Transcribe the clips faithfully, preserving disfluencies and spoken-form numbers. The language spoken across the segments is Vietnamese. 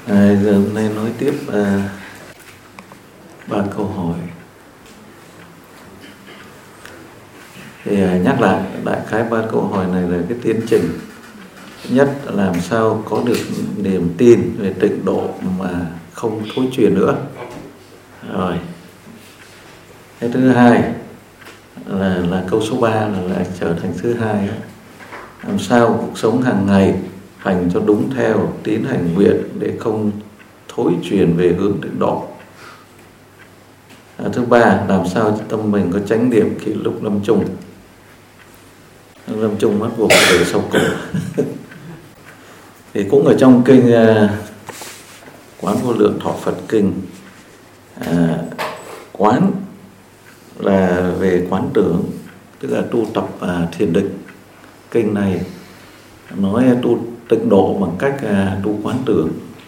À, giờ hôm nay nói tiếp à, ba câu hỏi. Thì à, nhắc lại đại khái ba câu hỏi này là cái tiến trình. Thứ nhất là làm sao có được niềm tin về tịnh độ mà không thối chuyển nữa. Rồi. Cái thứ hai là là câu số ba là lại trở thành thứ hai. Làm sao cuộc sống hàng ngày hành cho đúng theo tín hành nguyện để không thối chuyển về hướng tịnh độ. À, thứ ba, làm sao cho tâm mình có chánh niệm khi lúc lâm chung. Lâm chung bắt buộc để sau cổ. Thì cũng ở trong kinh uh, Quán Vô Lượng Thọ Phật Kinh, à, quán là về quán tưởng, tức là tu tập uh, thiền định. Kinh này nói tu tịnh độ bằng cách uh, tu quán tưởng.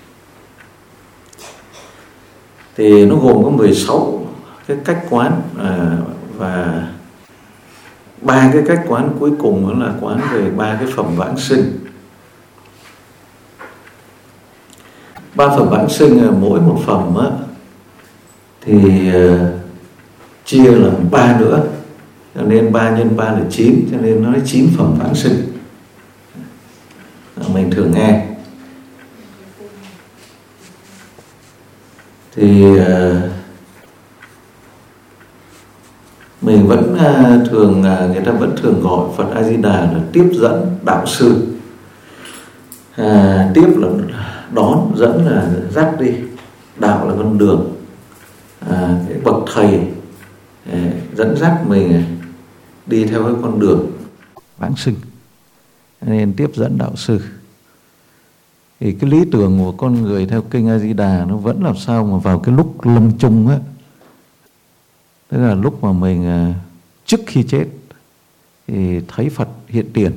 Thì nó gồm có mười sáu cái cách quán, à, và ba cái cách quán cuối cùng đó là quán về ba cái phẩm vãng sinh. Ba phẩm vãng sinh, mỗi một phẩm á, thì uh, chia làm ba nữa, cho nên ba nhân ba là chín, cho nên nó là chín phẩm vãng sinh. Mình thường nghe. Thì uh, mình vẫn uh, thường uh, người ta vẫn thường gọi Phật A Di Đà là tiếp dẫn đạo sư. À, tiếp là đón, dẫn là dắt đi, đạo là con đường. À, cái bậc thầy à, dẫn dắt mình đi theo cái con đường vãng sinh, nên tiếp dẫn đạo sư. Thì cái lý tưởng của con người theo kinh A Di Đà nó vẫn làm sao mà vào cái lúc lâm chung á, tức là lúc mà mình trước khi chết thì thấy Phật hiện tiền.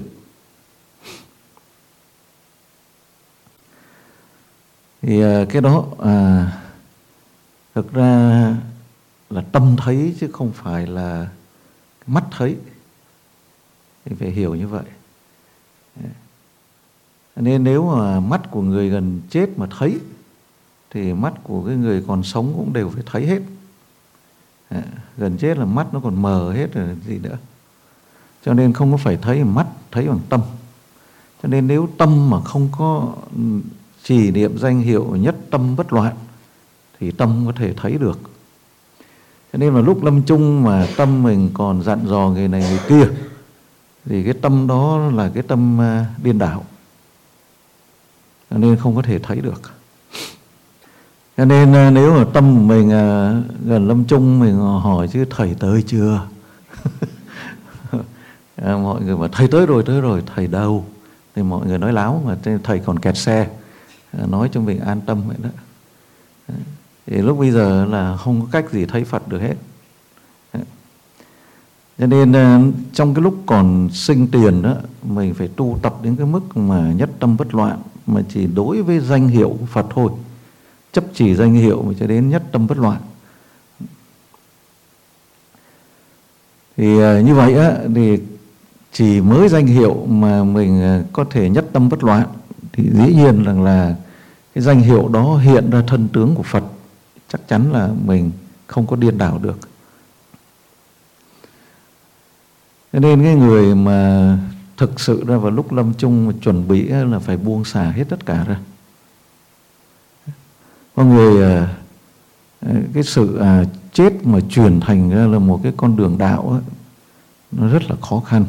Thì cái đó à, thực ra là tâm thấy chứ không phải là mắt thấy, thì phải hiểu như vậy. Nên nếu mà mắt của người gần chết mà thấy thì mắt của cái người còn sống cũng đều phải thấy hết. À, gần chết là mắt nó còn mờ hết rồi gì nữa. Cho nên không có phải thấy bằng mắt, thấy bằng tâm. Cho nên nếu tâm mà không có trì niệm danh hiệu nhất tâm bất loạn thì tâm có thể thấy được. Cho nên là lúc lâm chung mà tâm mình còn dặn dò người này người kia thì cái tâm đó là cái tâm điên đảo, cho nên không có thể thấy được. Cho nên nếu mà tâm mình gần lâm chung mình hỏi chứ thầy tới chưa? À, mọi người bảo thầy tới rồi, tới rồi, thầy đâu? Thì mọi người nói láo mà thầy còn kẹt xe, nói cho mình an tâm vậy đó. Thì lúc bây giờ là không có cách gì thấy Phật được hết. Cho nên trong cái lúc còn sinh tiền đó, mình phải tu tập đến cái mức mà nhất tâm bất loạn, mà chỉ đối với danh hiệu của Phật thôi, chấp chỉ danh hiệu mà cho đến nhất tâm bất loạn. Thì như vậy á, thì chỉ mới danh hiệu mà mình có thể nhất tâm bất loạn thì dĩ nhiên rằng là cái danh hiệu đó hiện ra thân tướng của Phật, chắc chắn là mình không có điên đảo được. Cho nên cái người mà thực sự ra vào lúc lâm chung chuẩn bị là phải buông xả hết tất cả ra. Có người cái sự chết mà chuyển thành ra là một cái con đường đạo nó rất là khó khăn.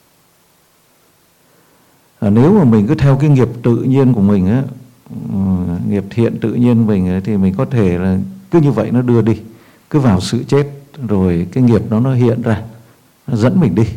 Nếu mà mình cứ theo cái nghiệp tự nhiên của mình á, nghiệp thiện tự nhiên mình thì mình có thể là cứ như vậy nó đưa đi, cứ vào sự chết rồi cái nghiệp đó nó hiện ra, nó dẫn mình đi.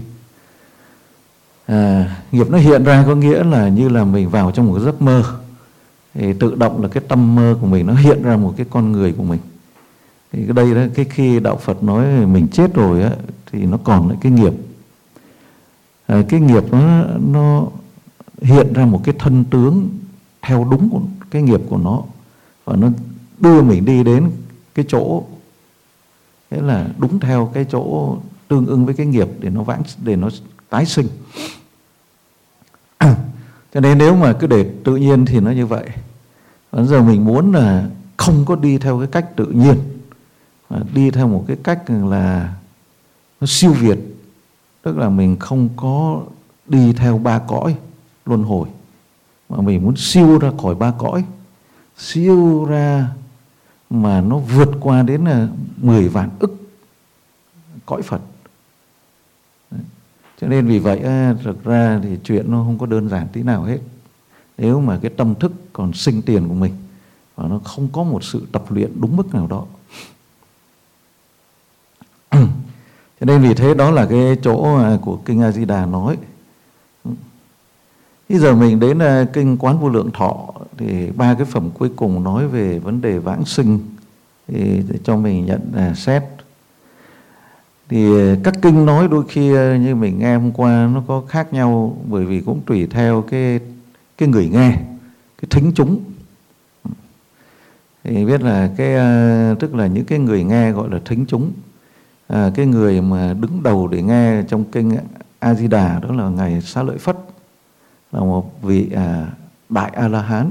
À, nghiệp nó hiện ra có nghĩa là như là mình vào trong một cái giấc mơ, thì tự động là cái tâm mơ của mình nó hiện ra một cái con người của mình. Thì cái đây đó, cái khi đạo Phật nói mình chết rồi á, thì nó còn lại cái nghiệp. À, cái nghiệp nó, nó hiện ra một cái thân tướng theo đúng của cái nghiệp của nó, và nó đưa mình đi đến cái chỗ, thế là đúng theo cái chỗ tương ưng với cái nghiệp để nó vãng, để nó tái sinh. Cho nên nếu mà cứ để tự nhiên thì nó như vậy. Bây giờ mình muốn là không có đi theo cái cách tự nhiên, mà đi theo một cái cách là nó siêu việt, tức là mình không có đi theo ba cõi luân hồi, mà mình muốn siêu ra khỏi ba cõi, siêu ra mà nó vượt qua đến là mười vạn ức cõi Phật. Đấy. Cho nên vì vậy thực ra thì chuyện nó không có đơn giản tí nào hết. Nếu mà cái tâm thức còn sinh tiền của mình và nó không có một sự tập luyện đúng mức nào đó. Cho nên vì thế đó là cái chỗ của Kinh A Di Đà nói. Bây giờ mình đến Kinh Quán Vô Lượng Thọ thì ba cái phẩm cuối cùng nói về vấn đề vãng sinh, thì để cho mình nhận uh, xét. Thì các kinh nói đôi khi như mình nghe hôm qua nó có khác nhau, bởi vì cũng tùy theo cái cái người nghe, cái thính chúng. Thì biết là cái uh, tức là những cái người nghe gọi là thính chúng. À, cái người mà đứng đầu để nghe trong kinh A Di Đà đó là ngài Xá Lợi Phất, là một vị à, đại A La Hán.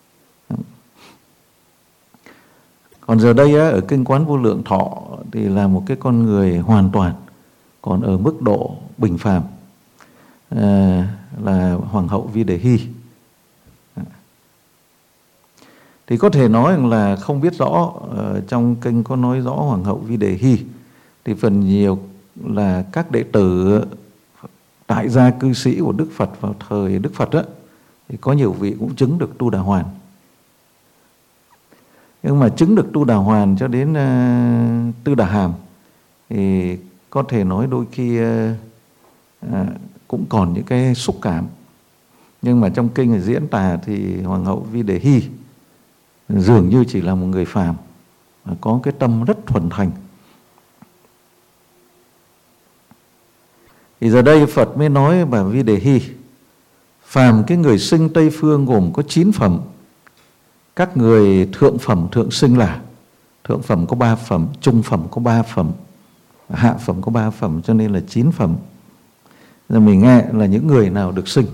Còn giờ đây á, ở Kinh Quán Vô Lượng Thọ thì là một cái con người hoàn toàn còn ở mức độ bình phàm, à, là Hoàng hậu Vi Đề Hy. Thì có thể nói rằng là không biết rõ, uh, trong kinh có nói rõ Hoàng hậu Vi Đề Hy, thì phần nhiều là các đệ tử tại gia cư sĩ của Đức Phật vào thời Đức Phật á, thì có nhiều vị cũng chứng được Tu Đà Hoàn. Nhưng mà chứng được Tu Đà Hoàn cho đến uh, Tư Đà Hàm thì có thể nói đôi khi uh, uh, cũng còn những cái xúc cảm. Nhưng mà trong kinh diễn tả thì Hoàng hậu Vi Đề Hy dường như chỉ là một người phàm, có cái tâm rất thuần thành. Thì giờ đây Phật mới nói bà Vi Đề Hy, phàm cái người sinh Tây Phương gồm có chín phẩm. Các người thượng phẩm thượng sinh là, thượng phẩm có ba phẩm, trung phẩm có ba phẩm, hạ phẩm có ba phẩm, cho nên là chín phẩm. Giờ mình nghe là những người nào được sinh.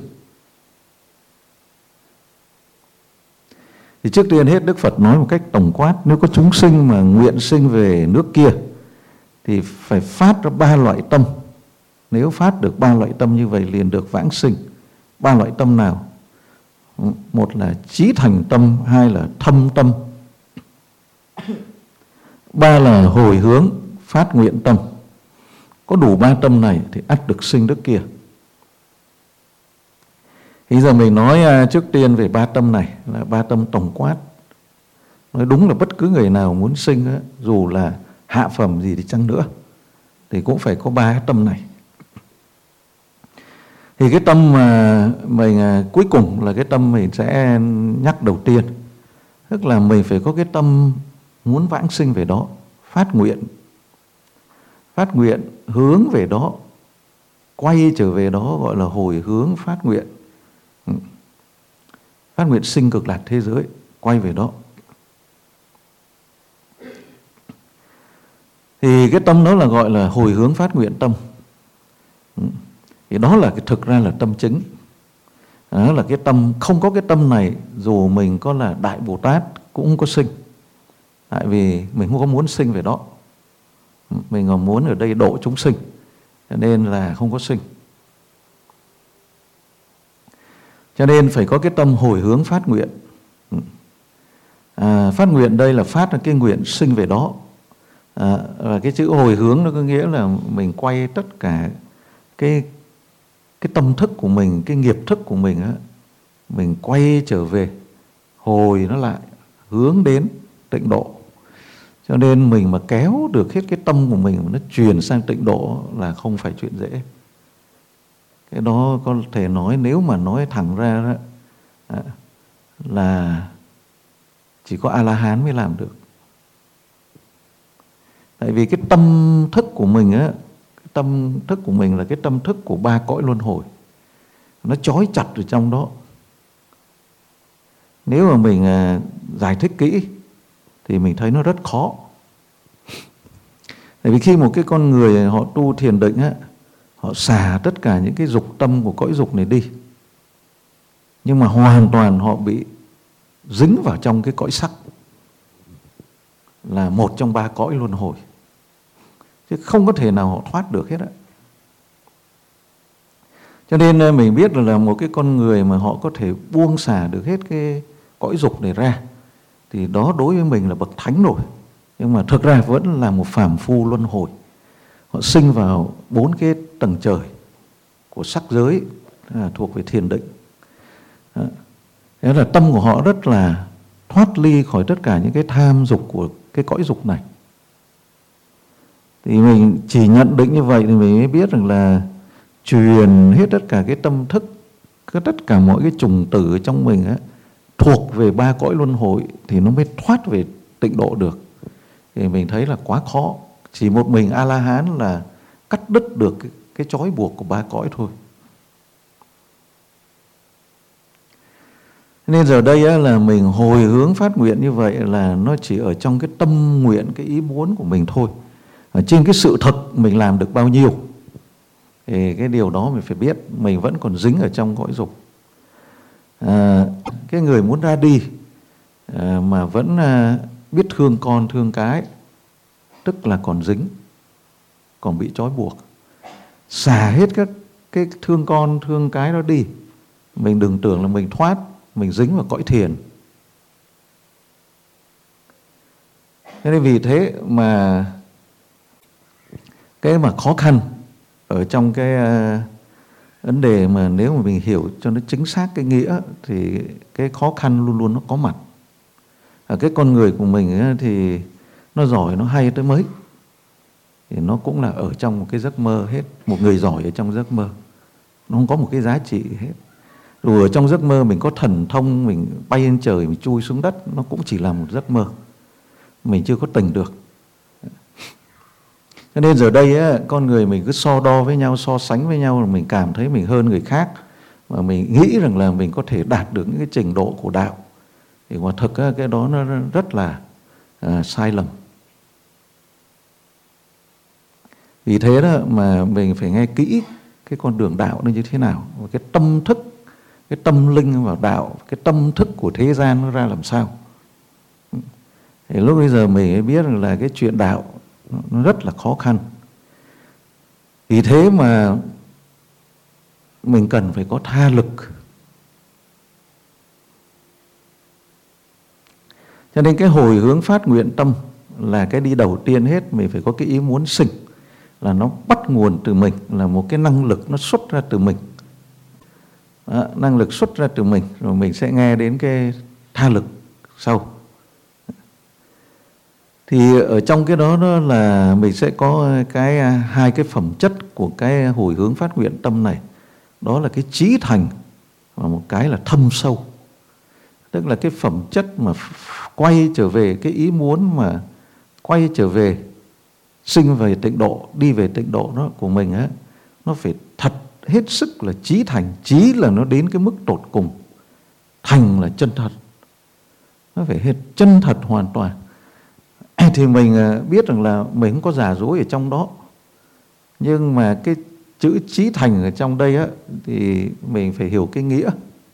Thì trước tiên hết Đức Phật nói một cách tổng quát, nếu có chúng sinh mà nguyện sinh về nước kia thì phải phát ra ba loại tâm. Nếu phát được ba loại tâm như vậy liền được vãng sinh. Ba loại tâm nào? Một là chí thành tâm, hai là thâm tâm, ba là hồi hướng phát nguyện tâm. Có đủ ba tâm này thì ắt được sinh nước kia. Thì giờ mình nói trước tiên về ba tâm này là ba tâm tổng quát. Nói đúng là bất cứ người nào muốn sinh, dù là hạ phẩm gì thì chăng nữa, thì cũng phải có ba tâm này. Thì cái tâm mà mình cuối cùng là cái tâm mình sẽ nhắc đầu tiên. Tức là mình phải có cái tâm muốn vãng sinh về đó, phát nguyện. Phát nguyện hướng về đó, quay trở về đó, gọi là hồi hướng phát nguyện. Phát nguyện sinh cực lạc thế giới, quay về đó. Thì cái tâm đó là gọi là hồi hướng phát nguyện tâm. Thì đó là cái thực ra là tâm chính. Đó là cái tâm, không có cái tâm này dù mình có là Đại Bồ Tát cũng không có sinh. Tại vì mình không có muốn sinh về đó. Mình còn muốn ở đây độ chúng sinh, cho nên là không có sinh. Cho nên phải có cái tâm hồi hướng phát nguyện. À, phát nguyện đây là phát ra cái nguyện sinh về đó. À, và cái chữ hồi hướng nó có nghĩa là mình quay tất cả cái cái tâm thức của mình, cái nghiệp thức của mình á, mình quay trở về, hồi nó lại, hướng đến tịnh độ. Cho nên mình mà kéo được hết cái tâm của mình mà nó truyền sang tịnh độ là không phải chuyện dễ. Cái đó có thể nói, nếu mà nói thẳng ra đó, là chỉ có A-la-hán mới làm được. Tại vì cái tâm thức của mình á, cái tâm thức của mình là cái tâm thức của ba cõi luân hồi. Nó trói chặt ở trong đó. Nếu mà mình à, giải thích kỹ thì mình thấy nó rất khó. Tại vì khi một cái con người họ tu thiền định á, họ xả tất cả những cái dục tâm của cõi dục này đi, nhưng mà hoàn toàn họ bị dính vào trong cái cõi sắc, là một trong ba cõi luân hồi, chứ không có thể nào họ thoát được hết á. Cho nên mình biết là một cái con người mà họ có thể buông xả được hết cái cõi dục này ra, thì đó đối với mình là bậc thánh rồi. Nhưng mà thực ra vẫn là một phàm phu luân hồi. Họ sinh vào bốn cái tầng trời của sắc giới, là thuộc về thiền định. Thế là tâm của họ rất là thoát ly khỏi tất cả những cái tham dục của cái cõi dục này. Thì mình chỉ nhận định như vậy thì mình mới biết rằng là truyền hết tất cả cái tâm thức, tất cả mọi cái trùng tử trong mình á, thuộc về ba cõi luân hồi thì nó mới thoát về tịnh độ được. Thì mình thấy là quá khó. Chỉ một mình A-la-hán là cắt đứt được cái, cái trói buộc của ba cõi thôi. Nên giờ đây á, là mình hồi hướng phát nguyện như vậy là nó chỉ ở trong cái tâm nguyện, cái ý muốn của mình thôi. Ở trên cái sự thật mình làm được bao nhiêu thì cái điều đó mình phải biết. Mình vẫn còn dính ở trong cõi dục. À, cái người muốn ra đi à, mà vẫn à, biết thương con thương cái, tức là còn dính, còn bị trói buộc. Xả hết các cái thương con thương cái đó đi, mình đừng tưởng là mình thoát, mình dính vào cõi thiền. Thế nên vì thế mà cái mà khó khăn ở trong cái uh, vấn đề mà nếu mà mình hiểu cho nó chính xác cái nghĩa thì cái khó khăn luôn luôn nó có mặt. Ở cái con người của mình ấy, thì nó giỏi, nó hay tới mấy thì nó cũng là ở trong một cái giấc mơ hết. Một người giỏi ở trong giấc mơ, nó không có một cái giá trị hết. Rồi ở trong giấc mơ mình có thần thông, mình bay lên trời, mình chui xuống đất, nó cũng chỉ là một giấc mơ. Mình chưa có tỉnh được. Cho nên giờ đây á, con người mình cứ so đo với nhau, so sánh với nhau, là mình cảm thấy mình hơn người khác, và mình nghĩ rằng là mình có thể đạt được những cái trình độ của đạo. Thì quả thực á, cái đó nó rất là à, sai lầm. Vì thế đó mà mình phải nghe kỹ cái con đường đạo nó như thế nào, và cái tâm thức, cái tâm linh vào đạo, cái tâm thức của thế gian nó ra làm sao. Thì lúc bây giờ mình mới biết rằng là cái chuyện đạo nó rất là khó khăn. Vì thế mà mình cần phải có tha lực. Cho nên cái hồi hướng phát nguyện tâm là cái đi đầu tiên hết. Mình phải có cái ý muốn sinh, là nó bắt nguồn từ mình, là một cái năng lực nó xuất ra từ mình. Đó, năng lực xuất ra từ mình. Rồi mình sẽ nghe đến cái tha lực sau. Thì ở trong cái đó, đó là mình sẽ có cái hai cái phẩm chất của cái hồi hướng phát nguyện tâm này. Đó là cái chí thành và một cái là thâm sâu. Tức là cái phẩm chất mà quay trở về cái ý muốn, mà quay trở về sinh về tịnh độ, đi về tịnh độ đó của mình á, nó phải thật hết sức là chí thành. Chí là nó đến cái mức tột cùng, thành là chân thật, nó phải hết chân thật hoàn toàn. Thì mình biết rằng là mình không có giả dối ở trong đó. Nhưng mà cái chữ chí thành ở trong đây á, thì mình phải hiểu cái nghĩa.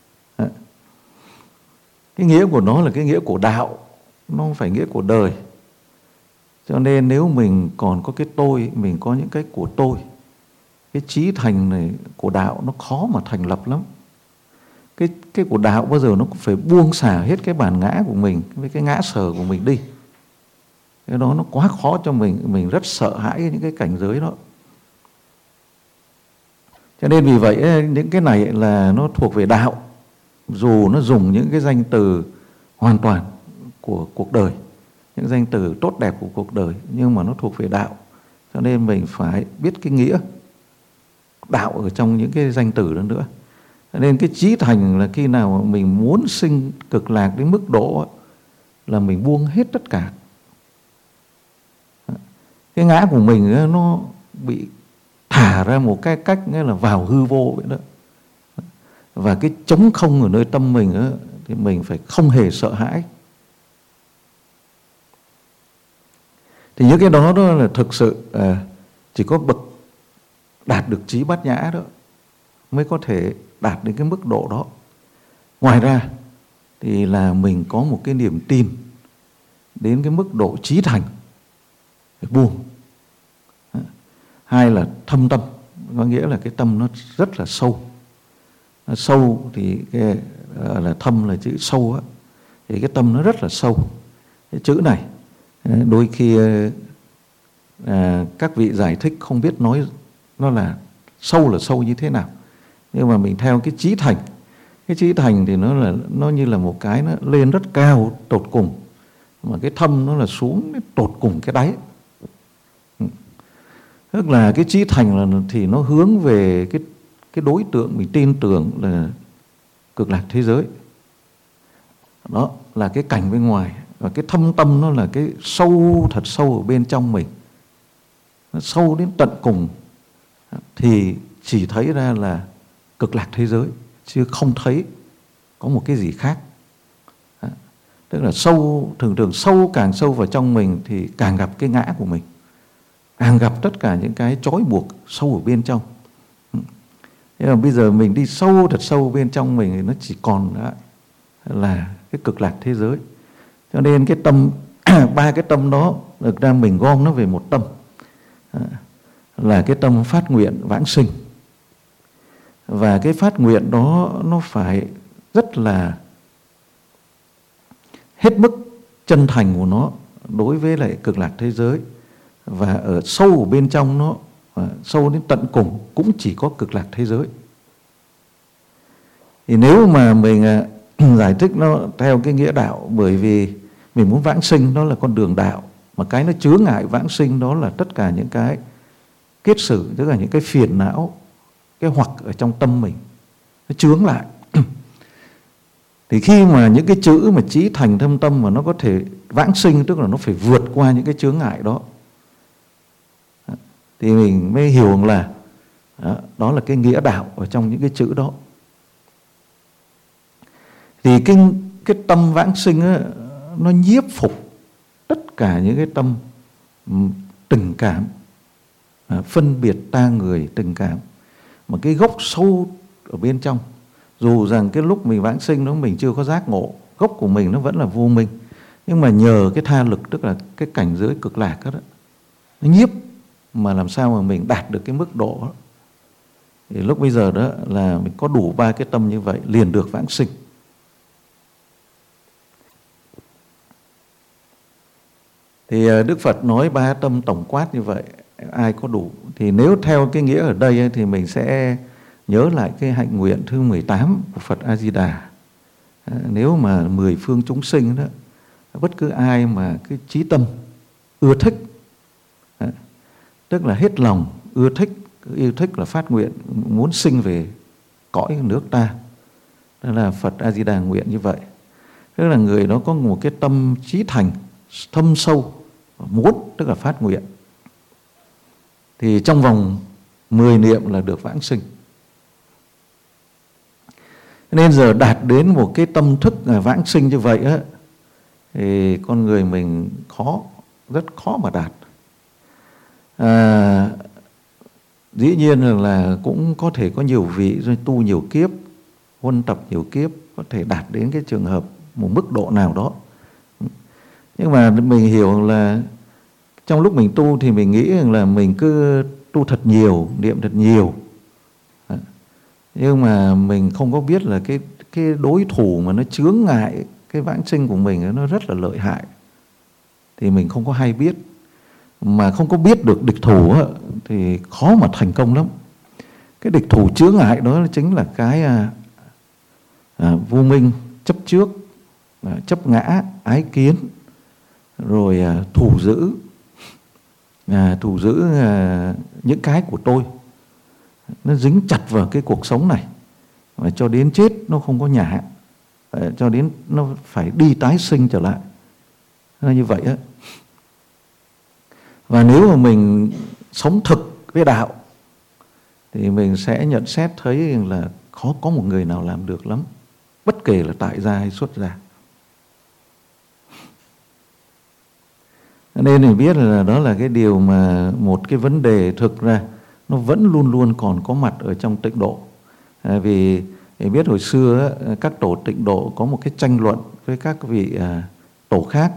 Cái nghĩa của nó là cái nghĩa của đạo, nó không phải nghĩa của đời. Cho nên nếu mình còn có cái tôi, mình có những cái của tôi, cái chí thành này của đạo nó khó mà thành lập lắm. Cái, cái của đạo bao giờ nó cũng phải buông xả hết cái bản ngã của mình với cái ngã sở của mình đi. Cái đó nó quá khó cho mình, mình rất sợ hãi những cái cảnh giới đó. Cho nên vì vậy những cái này là nó thuộc về đạo. Dù nó dùng những cái danh từ hoàn toàn của cuộc đời, những danh từ tốt đẹp của cuộc đời, nhưng mà nó thuộc về đạo. Cho nên mình phải biết cái nghĩa đạo ở trong những cái danh từ đó nữa. Cho nên cái chí thành là khi nào mà mình muốn sinh cực lạc đến mức độ là mình buông hết tất cả. Cái ngã của mình nó bị thả ra một cái cách nghĩa là vào hư vô vậy đó. Và cái trống không ở nơi tâm mình đó, thì mình phải không hề sợ hãi. Thì những cái đó, đó là thực sự à, chỉ có bậc đạt được trí bát nhã đó mới có thể đạt đến cái mức độ đó. Ngoài ra thì là mình có một cái niềm tin đến cái mức độ chí thành, phải buông. Hai là thâm tâm, có nghĩa là cái tâm nó rất là sâu. Nó sâu thì cái là thâm là chữ sâu á, thì cái tâm nó rất là sâu. Cái chữ này đôi khi à, các vị giải thích không biết nói nó là sâu là sâu như thế nào, nhưng mà mình theo cái chí thành. Cái chí thành thì nó là nó như là một cái nó lên rất cao tột cùng, mà cái thâm nó là xuống tột cùng cái đáy. Tức là cái chí thành là thì nó hướng về cái cái đối tượng mình tin tưởng là cực lạc thế giới. Đó là cái cảnh bên ngoài, và cái thâm tâm nó là cái sâu thật sâu ở bên trong mình, nó sâu đến tận cùng, thì chỉ thấy ra là cực lạc thế giới, chứ không thấy có một cái gì khác. Tức là sâu, thường thường sâu càng sâu vào trong mình thì càng gặp cái ngã của mình, càng gặp tất cả những cái trói buộc sâu ở bên trong. Nhưng mà bây giờ mình đi sâu thật sâu bên trong mình thì nó chỉ còn là cái cực lạc thế giới. Cho nên cái tâm, ba cái tâm đó được ra mình gom nó về một tâm, là cái tâm phát nguyện vãng sinh. Và cái phát nguyện đó nó phải rất là hết mức chân thành của nó đối với lại cực lạc thế giới. Và ở sâu ở bên trong nó, sâu đến tận cùng cũng chỉ có cực lạc thế giới. Thì nếu mà mình giải thích nó theo cái nghĩa đạo, bởi vì mình muốn vãng sinh đó là con đường đạo, mà cái nó chướng ngại vãng sinh đó là tất cả những cái kiết sử, tức là những cái phiền não, cái hoặc ở trong tâm mình, nó chướng lại. Thì khi mà những cái chữ mà chí thành thâm tâm mà nó có thể vãng sinh, tức là nó phải vượt qua những cái chướng ngại đó, thì mình mới hiểu là đó, đó là cái nghĩa đạo ở trong những cái chữ đó. Thì cái, cái tâm vãng sinh á, nó nhiếp phục tất cả những cái tâm tình cảm, phân biệt ta người tình cảm, mà cái gốc sâu ở bên trong. Dù rằng cái lúc mình vãng sinh đó mình chưa có giác ngộ, gốc của mình nó vẫn là vô minh, nhưng mà nhờ cái tha lực, tức là cái cảnh giới cực lạc đó, nó nhiếp mà làm sao mà mình đạt được cái mức độ đó. Thì lúc bây giờ đó là mình có đủ ba cái tâm như vậy liền được vãng sinh. Thì Đức Phật nói ba tâm tổng quát như vậy, ai có đủ. Thì nếu theo cái nghĩa ở đây thì mình sẽ nhớ lại cái hạnh nguyện thứ mười tám của Phật A-di-đà. Nếu mà mười phương chúng sinh đó, bất cứ ai mà cái chí tâm ưa thích, tức là hết lòng ưa thích, yêu thích là phát nguyện muốn sinh về cõi nước ta, đó là Phật A-di-đà nguyện như vậy. Tức là người đó có một cái tâm chí thành thâm sâu, muốn, tức là phát nguyện, thì trong vòng mười niệm là được vãng sinh. Nên giờ đạt đến một cái tâm thức vãng sinh như vậy á, thì con người mình khó, rất khó mà đạt. À, dĩ nhiên là, là cũng có thể có nhiều vị rồi tu nhiều kiếp, huân tập nhiều kiếp, có thể đạt đến cái trường hợp một mức độ nào đó. Nhưng mà mình hiểu là trong lúc mình tu thì mình nghĩ rằng là mình cứ tu thật nhiều, niệm thật nhiều, nhưng mà mình không có biết là cái, cái đối thủ mà nó chướng ngại cái vãng sinh của mình nó rất là lợi hại. Thì mình không có hay biết, mà không có biết được địch thủ thì khó mà thành công lắm. Cái địch thủ chướng ngại đó chính là cái à, à, vô minh, chấp trước, à, chấp ngã, ái kiến, rồi à, thủ giữ, à, thủ giữ à, những cái của tôi. Nó dính chặt vào cái cuộc sống này, và cho đến chết nó không có nhả, cho đến nó phải đi tái sinh trở lại. Nó như vậy á. Và nếu mà mình sống thực với đạo thì mình sẽ nhận xét thấy là khó có một người nào làm được lắm, bất kể là tại gia hay xuất gia. Nên mình biết là đó là cái điều mà một cái vấn đề thực ra nó vẫn luôn luôn còn có mặt ở trong tịnh độ. À, vì Thì biết hồi xưa các tổ Tịnh độ có một cái tranh luận với các vị tổ khác.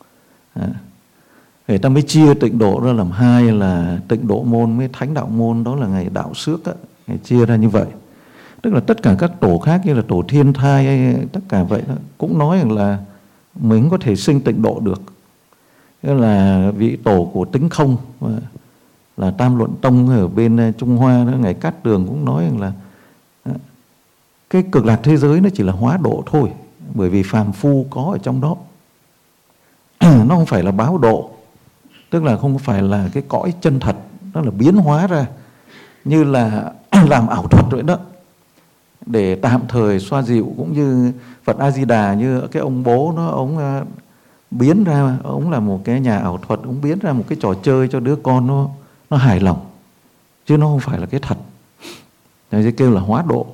Người ta mới chia Tịnh độ ra làm hai là Tịnh độ môn với Thánh đạo môn, đó là ngày Đạo Xước, ngày chia ra như vậy. Tức là tất cả các tổ khác như là tổ Thiên Thai hay tất cả vậy đó, cũng nói rằng là mình có thể sinh Tịnh độ được. Tức là vị tổ của Tính Không là Tam Luận Tông ở bên Trung Hoa đó, Ngài Cát Tường cũng nói rằng là cái cực lạc thế giới nó chỉ là hóa độ thôi, bởi vì phàm phu có ở trong đó. Nó không phải là báo độ, tức là không phải là cái cõi chân thật, nó là biến hóa ra như là làm ảo thuật vậy đó, để tạm thời xoa dịu. Cũng như Phật A Di Đà, như cái ông bố nó, ông biến ra, ông là một cái nhà ảo thuật, ông biến ra một cái trò chơi cho đứa con nó nó hài lòng, chứ nó không phải là cái thật. Đấy, sẽ kêu là hóa độ.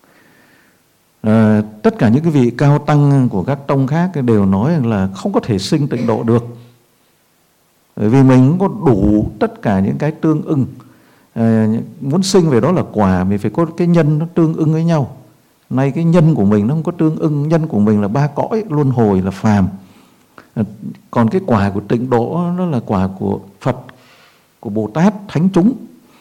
À, tất cả những cái vị cao tăng của các tông khác đều nói rằng là không có thể sinh Tịnh độ được, bởi vì mình có đủ tất cả những cái tương ưng. À, muốn sinh về đó là quả, mình phải có cái nhân nó tương ưng với nhau. Nay cái nhân của mình nó không có tương ưng, nhân của mình là ba cõi luân hồi, là phàm. À, còn cái quả của Tịnh độ nó là quả của Phật, của Bồ Tát, thánh chúng.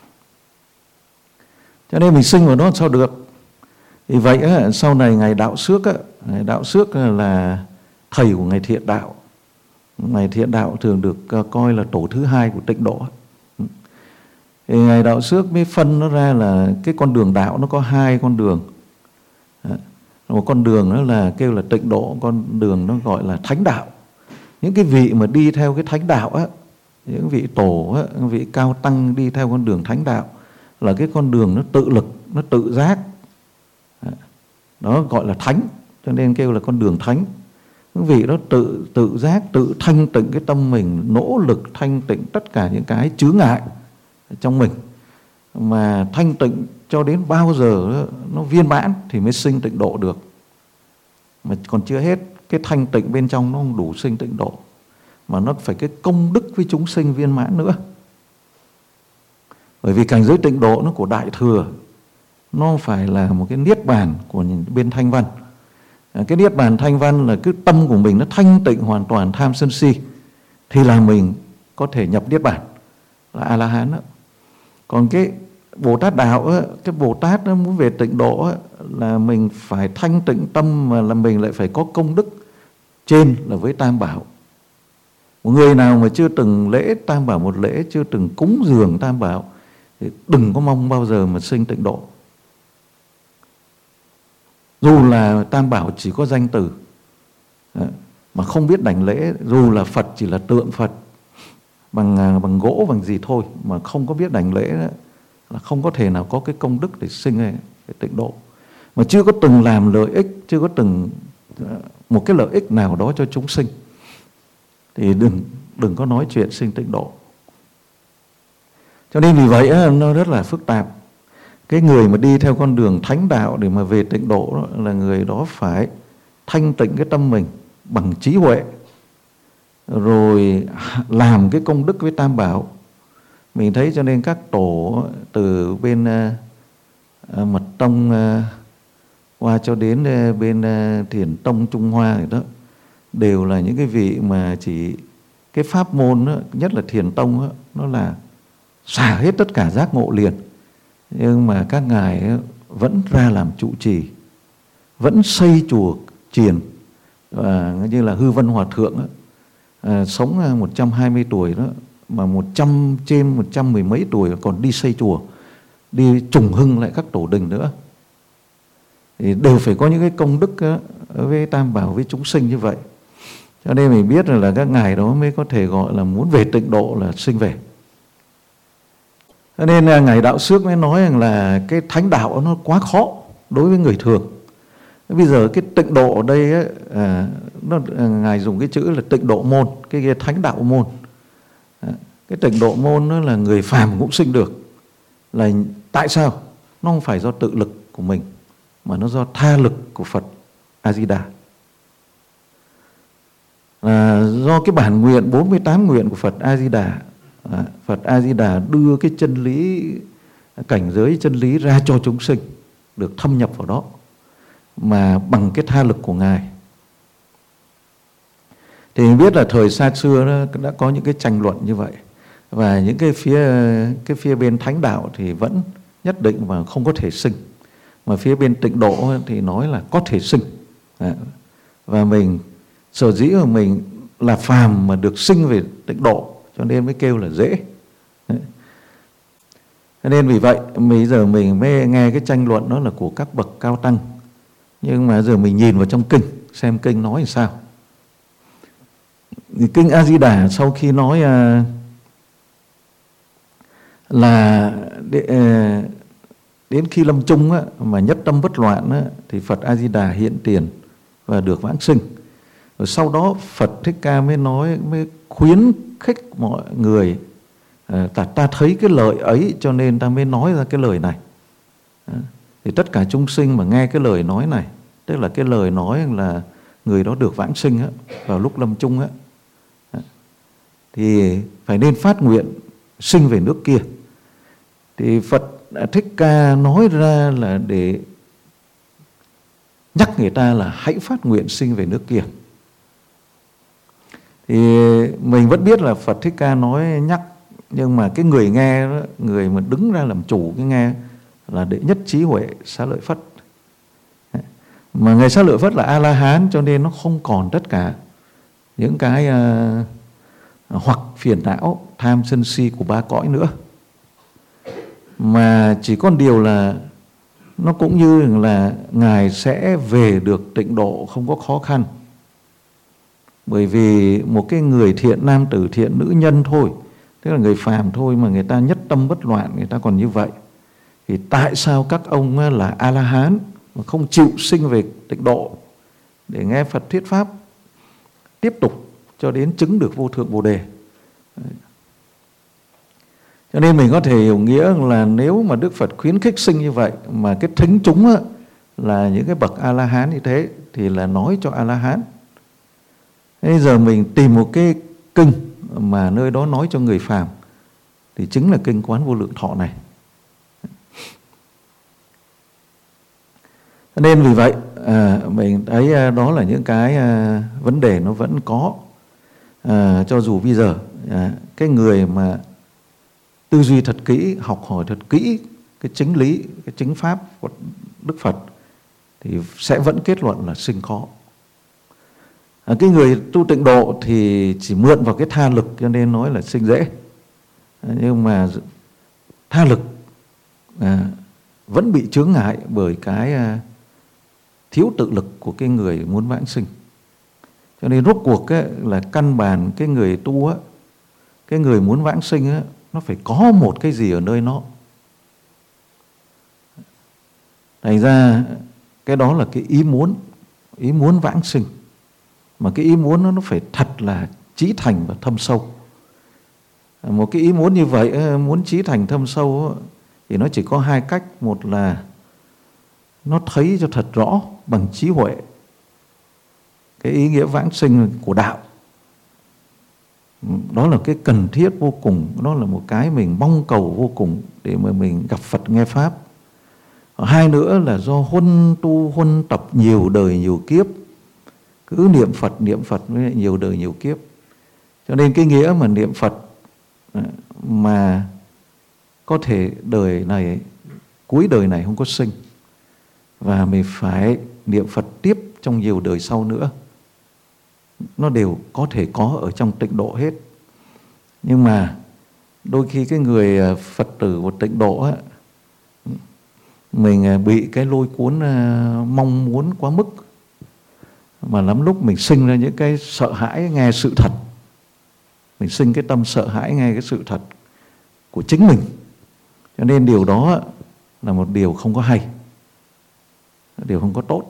Cho nên mình sinh vào đó sao được. Thì vậy á, sau này Ngài Đạo Xước á, Ngài Đạo Xước là thầy của Ngài Thiện Đạo. Ngài Thiện Đạo thường được coi là tổ thứ hai của Tịnh độ. Thì Ngài Đạo Xước mới phân nó ra là cái con đường đạo nó có hai con đường. Một con đường đó là kêu là Tịnh độ, con đường nó gọi là Thánh Đạo. Những cái vị mà đi theo cái Thánh Đạo á, những vị tổ á, những vị cao tăng đi theo con đường Thánh Đạo là cái con đường nó tự lực, nó tự giác. Đó gọi là thánh, cho nên kêu là con đường thánh. Những vị đó tự tự giác, tự thanh tịnh cái tâm mình, nỗ lực thanh tịnh tất cả những cái chướng ngại trong mình, mà thanh tịnh cho đến bao giờ nó viên mãn thì mới sinh Tịnh độ được. Mà còn chưa hết, cái thanh tịnh bên trong nó không đủ sinh Tịnh độ, mà nó phải cái công đức với chúng sinh viên mãn nữa. Bởi vì cảnh giới Tịnh độ nó của Đại Thừa, nó phải là một cái niết bàn của bên Thanh Văn. Cái niết bàn Thanh Văn là cái tâm của mình nó thanh tịnh hoàn toàn tham sân si, thì là mình có thể nhập niết bàn, là A La Hán đó. Còn cái Bồ Tát Đạo á, cái Bồ Tát nó muốn về Tịnh độ á, là mình phải thanh tịnh tâm, mà là mình lại phải có công đức trên là với Tam Bảo. Một người nào mà chưa từng lễ Tam Bảo một lễ, chưa từng cúng dường Tam Bảo, thì đừng có mong bao giờ mà sinh Tịnh độ. Dù là Tam Bảo chỉ có danh từ mà không biết đảnh lễ, dù là Phật chỉ là tượng Phật bằng bằng gỗ bằng gì thôi mà không có biết đảnh lễ đó, là không có thể nào có cái công đức để sinh cái Tịnh độ. Mà chưa có từng làm lợi ích, chưa có từng một cái lợi ích nào đó cho chúng sinh, thì đừng đừng có nói chuyện sinh Tịnh độ. Cho nên vì vậy nó rất là phức tạp. Cái người mà đi theo con đường Thánh Đạo để mà về Tịnh độ đó, là người đó phải thanh tịnh cái tâm mình bằng trí huệ, rồi làm cái công đức với Tam Bảo. Mình thấy cho nên các tổ từ bên uh, Mật Tông uh, qua cho đến uh, bên uh, Thiền Tông Trung Hoa này đó, đều là những cái vị mà chỉ cái pháp môn đó, nhất là Thiền Tông đó, nó là xả hết tất cả giác ngộ liền. Nhưng mà các ngài vẫn ra làm trụ trì, vẫn xây chùa chiền. Và như là Hư Vân Hòa Thượng đó, à, sống một trăm hai mươi tuổi đó, mà một trăm trên một trăm mười mấy tuổi còn đi xây chùa, đi trùng hưng lại các tổ đình nữa. Thì đều phải có những cái công đức đó, với Tam Bảo, với chúng sinh như vậy. Cho nên mình biết là các ngài đó mới có thể gọi là muốn về Tịnh độ là sinh về. Cho nên Ngài Đạo Xước mới nói rằng là cái Thánh Đạo nó quá khó đối với người thường. Bây giờ cái Tịnh độ ở đây ấy, à, nó, à, Ngài dùng cái chữ là Tịnh độ môn, cái, cái Thánh Đạo môn. À, cái Tịnh độ môn nó là người phàm cũng sinh được. Là tại sao? Nó không phải do tự lực của mình, mà nó do tha lực của Phật A Di Đà. À, do cái bản nguyện bốn mươi tám nguyện của Phật A Di Đà. À, Phật A Di Đà đưa cái chân lý, cảnh giới chân lý ra cho chúng sinh được thâm nhập vào đó. mà bằng cái tha lực của Ngài. Thì mình biết là thời xa xưa đó đã có những cái tranh luận như vậy, và những cái phía cái phía bên thánh đạo thì vẫn nhất định mà không có thể sinh, mà phía bên tịnh độ thì nói là có thể sinh. Và mình sở dĩ mà mình là phàm mà được sinh về tịnh độ cho nên mới kêu là dễ. Cho nên vì vậy bây giờ mình mới nghe cái tranh luận đó là của các bậc cao tăng, nhưng mà giờ mình nhìn vào trong kinh xem kinh nói làm sao. Thì kinh A Di Đà sau khi nói uh, là để, uh, đến khi lâm chung á, mà nhất tâm bất loạn á, thì Phật A Di Đà hiện tiền và được vãng sinh. Rồi sau đó Phật Thích Ca mới nói, mới khuyến khích mọi người, uh, ta, ta thấy cái lời ấy cho nên ta mới nói ra cái lời này. uh, Thì tất cả chúng sinh mà nghe cái lời nói này, tức là cái lời nói là người đó được vãng sinh á, vào lúc lâm chung á, thì phải nên phát nguyện sinh về nước kia. Thì Phật Thích Ca nói ra là để nhắc người ta là hãy phát nguyện sinh về nước kia. Thì mình vẫn biết là Phật Thích Ca nói nhắc, nhưng mà cái người nghe đó, người mà đứng ra làm chủ cái nghe là Đệ Nhất Trí Huệ Xá Lợi Phất. Mà Ngài Xá Lợi Phất là A-la-hán, cho nên nó không còn tất cả những cái uh, hoặc phiền não, tham sân si của ba cõi nữa, mà chỉ có điều là nó cũng như là Ngài sẽ về được tịnh độ không có khó khăn. Bởi vì một cái người thiện nam tử, thiện nữ nhân thôi, tức là người phàm thôi, mà người ta nhất tâm bất loạn, người ta còn như vậy, thì tại sao các ông là A-la-hán mà không chịu sinh về tịnh độ để nghe Phật thuyết pháp tiếp tục cho đến chứng được vô thượng Bồ Đề? Cho nên mình có thể hiểu nghĩa là nếu mà Đức Phật khuyến khích sinh như vậy, mà cái thính chúng á, là những cái bậc A-la-hán như thế, thì là nói cho A-la-hán. Bây giờ mình tìm một cái kinh mà nơi đó nói cho người phàm, thì chính là kinh Quán Vô Lượng Thọ này. Nên vì vậy à, mình thấy đó là những cái à, vấn đề nó vẫn có. À, cho dù bây giờ à, cái người mà tư duy thật kỹ, học hỏi thật kỹ cái chính lý, cái chính pháp của Đức Phật, thì sẽ vẫn kết luận là sinh khó. À, cái người tu tịnh độ thì chỉ mượn vào cái tha lực cho nên nói là sinh dễ. À, nhưng mà tha lực à, vẫn bị chướng ngại bởi cái à, thiếu tự lực của cái người muốn vãng sinh. Cho nên rốt cuộc ấy, là căn bản cái người tu á, cái người muốn vãng sinh á, nó phải có một cái gì ở nơi nó. Thành ra cái đó là cái ý muốn, ý muốn vãng sinh. Mà cái ý muốn nó, nó phải thật là chí thành và thâm sâu. Một cái ý muốn như vậy, muốn chí thành thâm sâu thì nó chỉ có hai cách. Một là nó thấy cho thật rõ bằng trí huệ cái ý nghĩa vãng sinh của đạo. Đó là cái cần thiết vô cùng, đó là một cái mình mong cầu vô cùng để mà mình gặp Phật nghe Pháp. Hai nữa là do huân tu huân tập nhiều đời nhiều kiếp, cứ niệm Phật niệm Phật với nhiều đời nhiều kiếp. Cho nên cái nghĩa mà niệm Phật mà có thể đời này, cuối đời này không có sinh, và mình phải niệm Phật tiếp trong nhiều đời sau nữa, nó đều có thể có ở trong tịnh độ hết. Nhưng mà đôi khi cái người Phật tử của tịnh độ á, mình bị cái lôi cuốn mong muốn quá mức, mà lắm lúc mình sinh ra những cái sợ hãi nghe sự thật. Mình sinh cái tâm sợ hãi nghe cái sự thật của chính mình. Cho nên điều đó là một điều không có hay, điều không có tốt.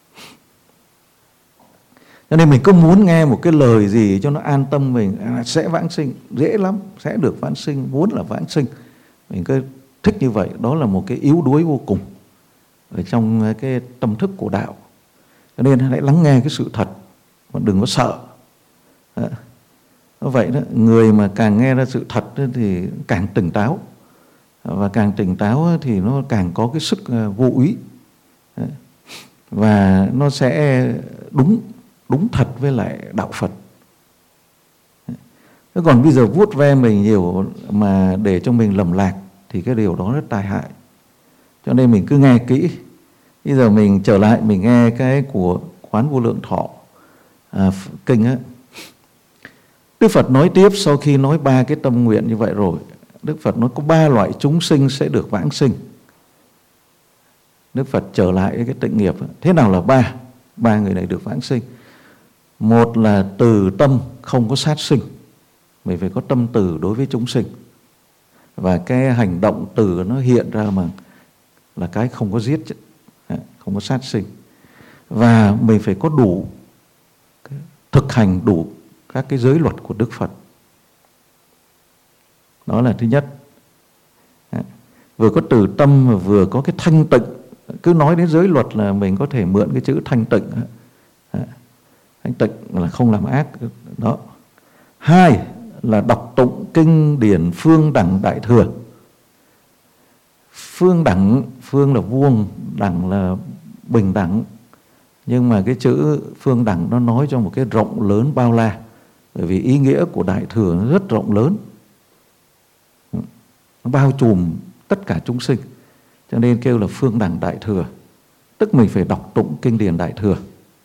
Cho nên mình cứ muốn nghe một cái lời gì cho nó an tâm mình, à, sẽ vãng sinh, dễ lắm, sẽ được vãng sinh, muốn là vãng sinh. Mình cứ thích như vậy, đó là một cái yếu đuối vô cùng ở trong cái tâm thức của đạo. Cho nên hãy lắng nghe cái sự thật, mà đừng có sợ. Đó. Vậy đó, người mà càng nghe ra sự thật thì càng tỉnh táo. Và càng tỉnh táo thì nó càng có cái sức vô úy. và nó sẽ đúng đúng thật với lại đạo Phật. Thế còn bây giờ vuốt ve mình nhiều mà để cho mình lầm lạc thì cái điều đó rất tai hại. Cho nên mình cứ nghe kỹ. Bây giờ mình trở lại mình nghe cái của Quán Vô Lượng Thọ à, kinh á. Đức Phật nói tiếp, sau khi nói ba cái tâm nguyện như vậy rồi, Đức Phật nói có ba loại chúng sinh sẽ được vãng sinh. Đức Phật trở lại cái tịnh nghiệp. Thế nào là ba? Ba người này được vãng sinh. Một là từ tâm không có sát sinh. Mình phải có tâm từ đối với chúng sinh. Và cái hành động từ nó hiện ra mà là cái không có giết, không có sát sinh. Và mình phải có đủ, thực hành đủ các cái giới luật của Đức Phật. Đó là thứ nhất. Vừa có từ tâm mà vừa có cái thanh tịnh. Cứ nói đến giới luật là mình có thể mượn cái chữ thanh tịnh. Thanh tịnh là không làm ác. Đó. Hai là đọc tụng kinh điển phương đẳng đại thừa. Phương đẳng, phương là vuông, đẳng là bình đẳng. Nhưng mà cái chữ phương đẳng nó nói cho một cái rộng lớn bao la. Bởi vì ý nghĩa của đại thừa nó rất rộng lớn. Nó bao trùm tất cả chúng sinh. Cho nên kêu là phương đẳng đại thừa. Tức mình phải đọc tụng kinh điển đại thừa.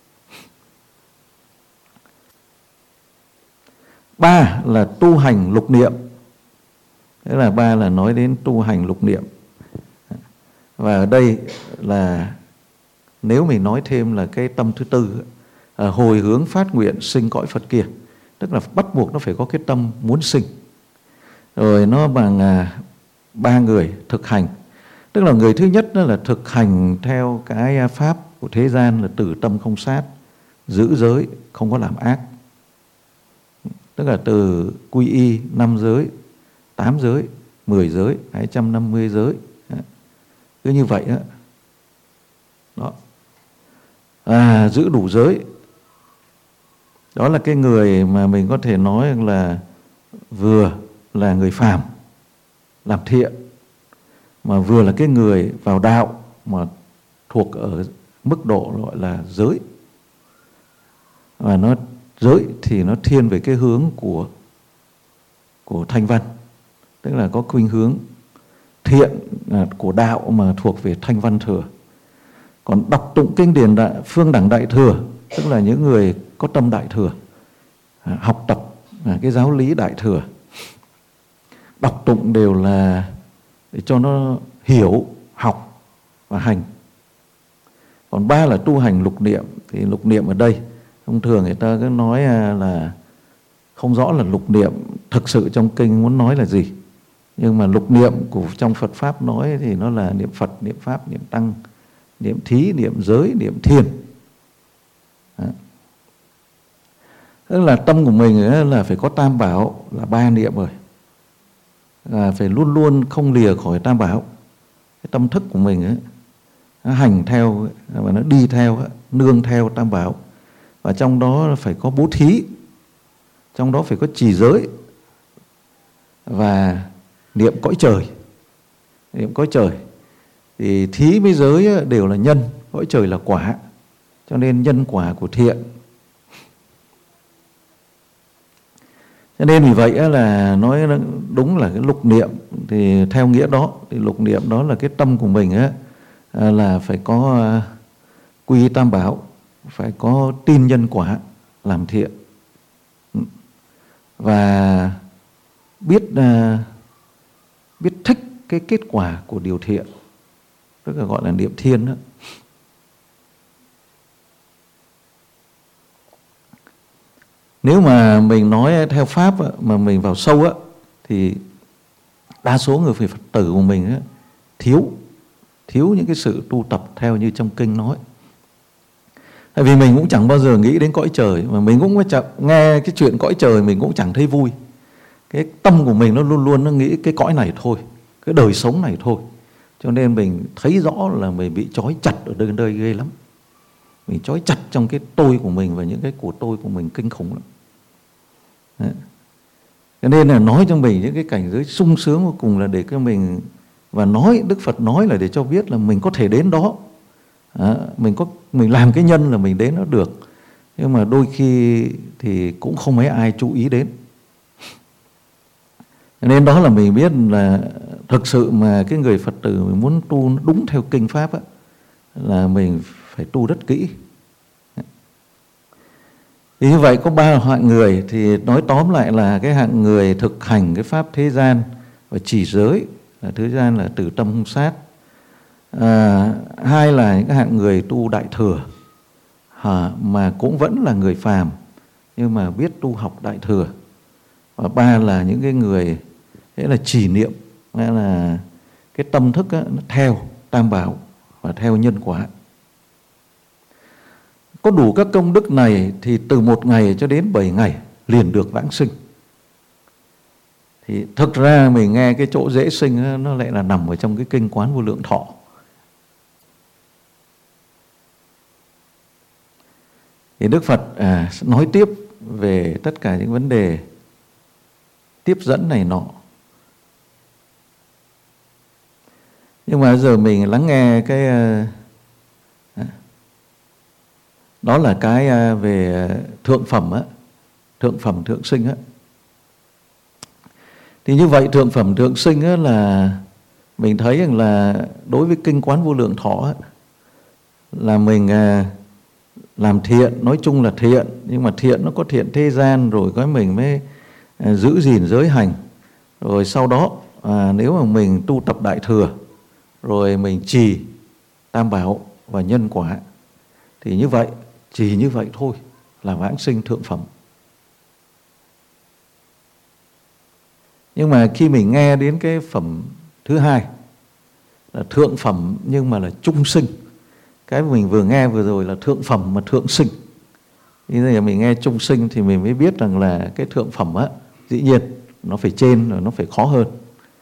Ba là tu hành lục niệm. Thế là ba là nói đến tu hành lục niệm. Và ở đây là nếu mình nói thêm là cái tâm thứ tư, hồi hướng phát nguyện sinh cõi Phật kia. Tức là bắt buộc nó phải có cái tâm muốn sinh. Rồi nó bằng à, ba người thực hành. Tức là người thứ nhất đó là thực hành theo cái pháp của thế gian là từ tâm không sát, giữ giới, không có làm ác. Tức là từ quy y năm giới, tám giới, mười giới, hai trăm năm mươi giới. Cứ như vậy đó. Đó. À, giữ đủ giới. Đó là cái người mà mình có thể nói là vừa là người phàm làm thiện, mà vừa là cái người vào đạo mà thuộc ở mức độ gọi là giới. Và nó giới thì nó thiên về cái hướng của của thanh văn, tức là có khuynh hướng thiện của đạo mà thuộc về thanh văn thừa. Còn đọc tụng kinh điển đại, phương đẳng đại thừa, tức là những người có tâm đại thừa, học tập cái giáo lý đại thừa, đọc tụng đều là để cho nó hiểu, học và hành. Còn ba là tu hành lục niệm. Thì lục niệm ở đây thông thường người ta cứ nói là không rõ là lục niệm thực sự trong kinh muốn nói là gì. Nhưng mà lục niệm của trong Phật Pháp nói thì nó là niệm Phật, niệm Pháp, niệm Tăng, niệm Thí, niệm Giới, niệm Thiền. Đó. Tức là tâm của mình là phải có tam bảo là ba niệm rồi. Là phải luôn luôn không lìa khỏi tam bảo. Cái tâm thức của mình ấy, nó hành theo và nó đi theo, nương theo tam bảo. Và trong đó phải có bố thí, trong đó phải có trì giới và niệm cõi trời. Niệm cõi trời thì thí với giới đều là nhân, cõi trời là quả. Cho nên nhân quả của thiện. Cho nên vì vậy là nói đúng là cái lục niệm. Thì theo nghĩa đó thì lục niệm đó là cái tâm của mình ấy, là phải có quy tam bảo, phải có tin nhân quả, làm thiện và biết biết thích cái kết quả của điều thiện, tức là gọi là niệm thiên đó. Nếu mà mình nói theo Pháp mà mình vào sâu á, thì đa số người Phật tử của mình á, thiếu thiếu những cái sự tu tập theo như trong kinh nói. Tại vì mình cũng chẳng bao giờ nghĩ đến cõi trời, mà mình cũng nghe cái chuyện cõi trời mình cũng chẳng thấy vui. Cái tâm của mình nó luôn luôn nó nghĩ cái cõi này thôi, cái đời sống này thôi. Cho nên mình thấy rõ là mình bị trói chặt ở đây, đây ghê lắm. Mình trói chặt trong cái tôi của mình và những cái của tôi của mình kinh khủng lắm. Đấy. Cho nên là nói cho mình những cái cảnh giới sung sướng vô cùng là để cho mình, và nói Đức Phật nói là để cho biết là mình có thể đến đó À, mình có mình làm cái nhân là mình đến nó được, nhưng mà đôi khi thì cũng không mấy ai chú ý đến. Nên đó là mình biết là thực sự mà cái người Phật tử mình muốn tu đúng theo kinh pháp á, là mình phải tu rất kỹ. Thì như vậy có ba hạng người, thì nói tóm lại là cái hạng người thực hành cái pháp thế gian và trì giới, là thế gian là từ tâm không sát. À, hai là những cái hạng người tu đại thừa, à, mà cũng vẫn là người phàm nhưng mà biết tu học đại thừa. Và ba là những cái người thế là trì niệm, nghĩa là cái tâm thức á, nó theo tam bảo và theo nhân quả. Có đủ các công đức này thì từ một ngày cho đến bảy ngày liền được vãng sinh. Thì thực ra mình nghe cái chỗ dễ sinh á, nó lại là nằm ở trong cái kinh Quán Vô Lượng Thọ. Thì Đức Phật à, nói tiếp về tất cả những vấn đề tiếp dẫn này nọ. Nhưng mà giờ mình lắng nghe cái à, đó là cái về thượng phẩm á, thượng phẩm thượng sinh á. Thì như vậy thượng phẩm thượng sinh á là mình thấy rằng là đối với kinh Quán Vô Lượng Thọ á, là mình à, làm thiện, nói chung là thiện, nhưng mà thiện nó có thiện thế gian, rồi cái mình mới à, giữ gìn giới hành, rồi sau đó à, nếu mà mình tu tập đại thừa, rồi mình trì tam bảo và nhân quả, thì như vậy chỉ như vậy thôi là vãng sinh thượng phẩm. Nhưng mà khi mình nghe đến cái phẩm thứ hai là thượng phẩm nhưng mà là trung sinh, cái mình vừa nghe vừa rồi là thượng phẩm mà thượng sinh, thì bây giờ mình nghe trung sinh thì mình mới biết rằng là cái thượng phẩm á, dĩ nhiên nó phải trên, rồi nó phải khó hơn.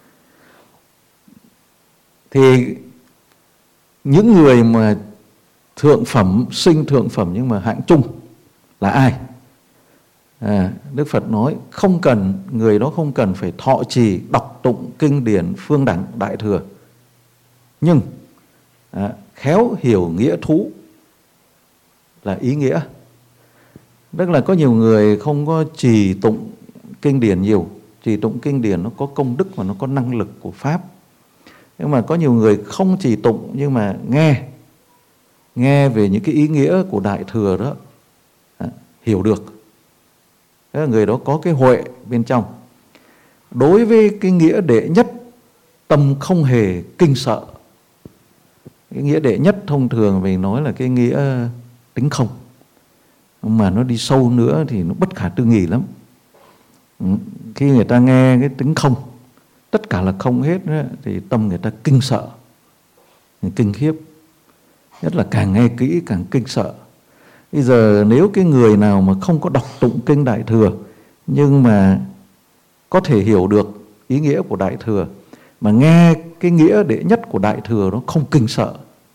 Thì những người mà thượng phẩm, sinh thượng phẩm nhưng mà hạng trung là ai? À, Đức Phật nói không cần, người đó không cần phải thọ trì đọc tụng kinh điển phương đẳng đại thừa, nhưng à, khéo hiểu nghĩa thú là ý nghĩa. Tức là có nhiều người không có trì tụng kinh điển nhiều, trì tụng kinh điển nó có công đức và nó có năng lực của pháp. Nhưng mà có nhiều người không trì tụng nhưng mà nghe nghe về những cái ý nghĩa của đại thừa đó, à, hiểu được. Thế là người đó có cái huệ bên trong. Đối với cái nghĩa đệ nhất, tâm không hề kinh sợ. Cái nghĩa đệ nhất thông thường mình nói là cái nghĩa tính không, mà nó đi sâu nữa thì nó bất khả tư nghị lắm. Khi người ta nghe cái tính không, tất cả là không hết đó, thì tâm người ta kinh sợ, kinh khiếp. Nhất là càng nghe kỹ càng kinh sợ. Bây giờ nếu cái người nào mà không có đọc tụng kinh Đại Thừa nhưng mà có thể hiểu được ý nghĩa của Đại Thừa, mà nghe cái nghĩa đệ nhất của Đại Thừa nó không kinh sợ,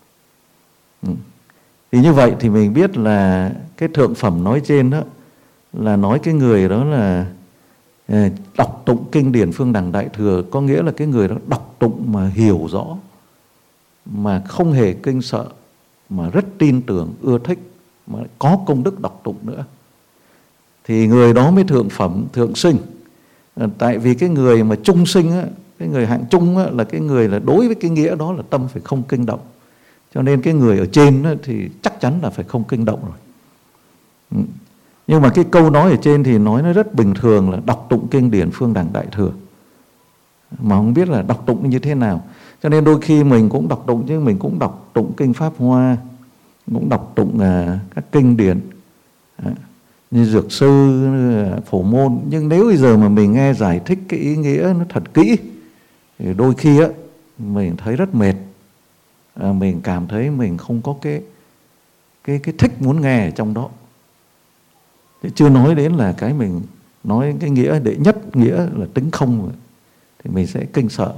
thì như vậy thì mình biết là cái thượng phẩm nói trên đó là nói cái người đó là đọc tụng kinh điển phương đẳng Đại Thừa, có nghĩa là cái người đó đọc tụng mà hiểu rõ, mà không hề kinh sợ, mà rất tin tưởng, ưa thích, mà có công đức đọc tụng nữa, thì người đó mới thượng phẩm thượng sinh. Tại vì cái người mà trung sinh á, cái người hạng trung á, là cái người là đối với cái nghĩa đó là tâm phải không kinh động, cho nên cái người ở trên á, thì chắc chắn là phải không kinh động rồi. Nhưng mà cái câu nói ở trên thì nói nó rất bình thường là đọc tụng kinh điển phương đẳng Đại Thừa, mà không biết là đọc tụng như thế nào. Cho nên đôi khi mình cũng đọc tụng, chứ mình cũng đọc tụng kinh Pháp Hoa, cũng đọc tụng uh, các kinh điển uh, như Dược Sư, uh, Phổ Môn. Nhưng nếu bây giờ mà mình nghe giải thích cái ý nghĩa nó thật kỹ thì đôi khi á, mình thấy rất mệt. uh, Mình cảm thấy mình không có cái, cái, cái thích muốn nghe ở trong đó. Thế chưa nói đến là cái mình nói cái nghĩa đệ nhất, nghĩa là tính không, thì mình sẽ kinh sợ.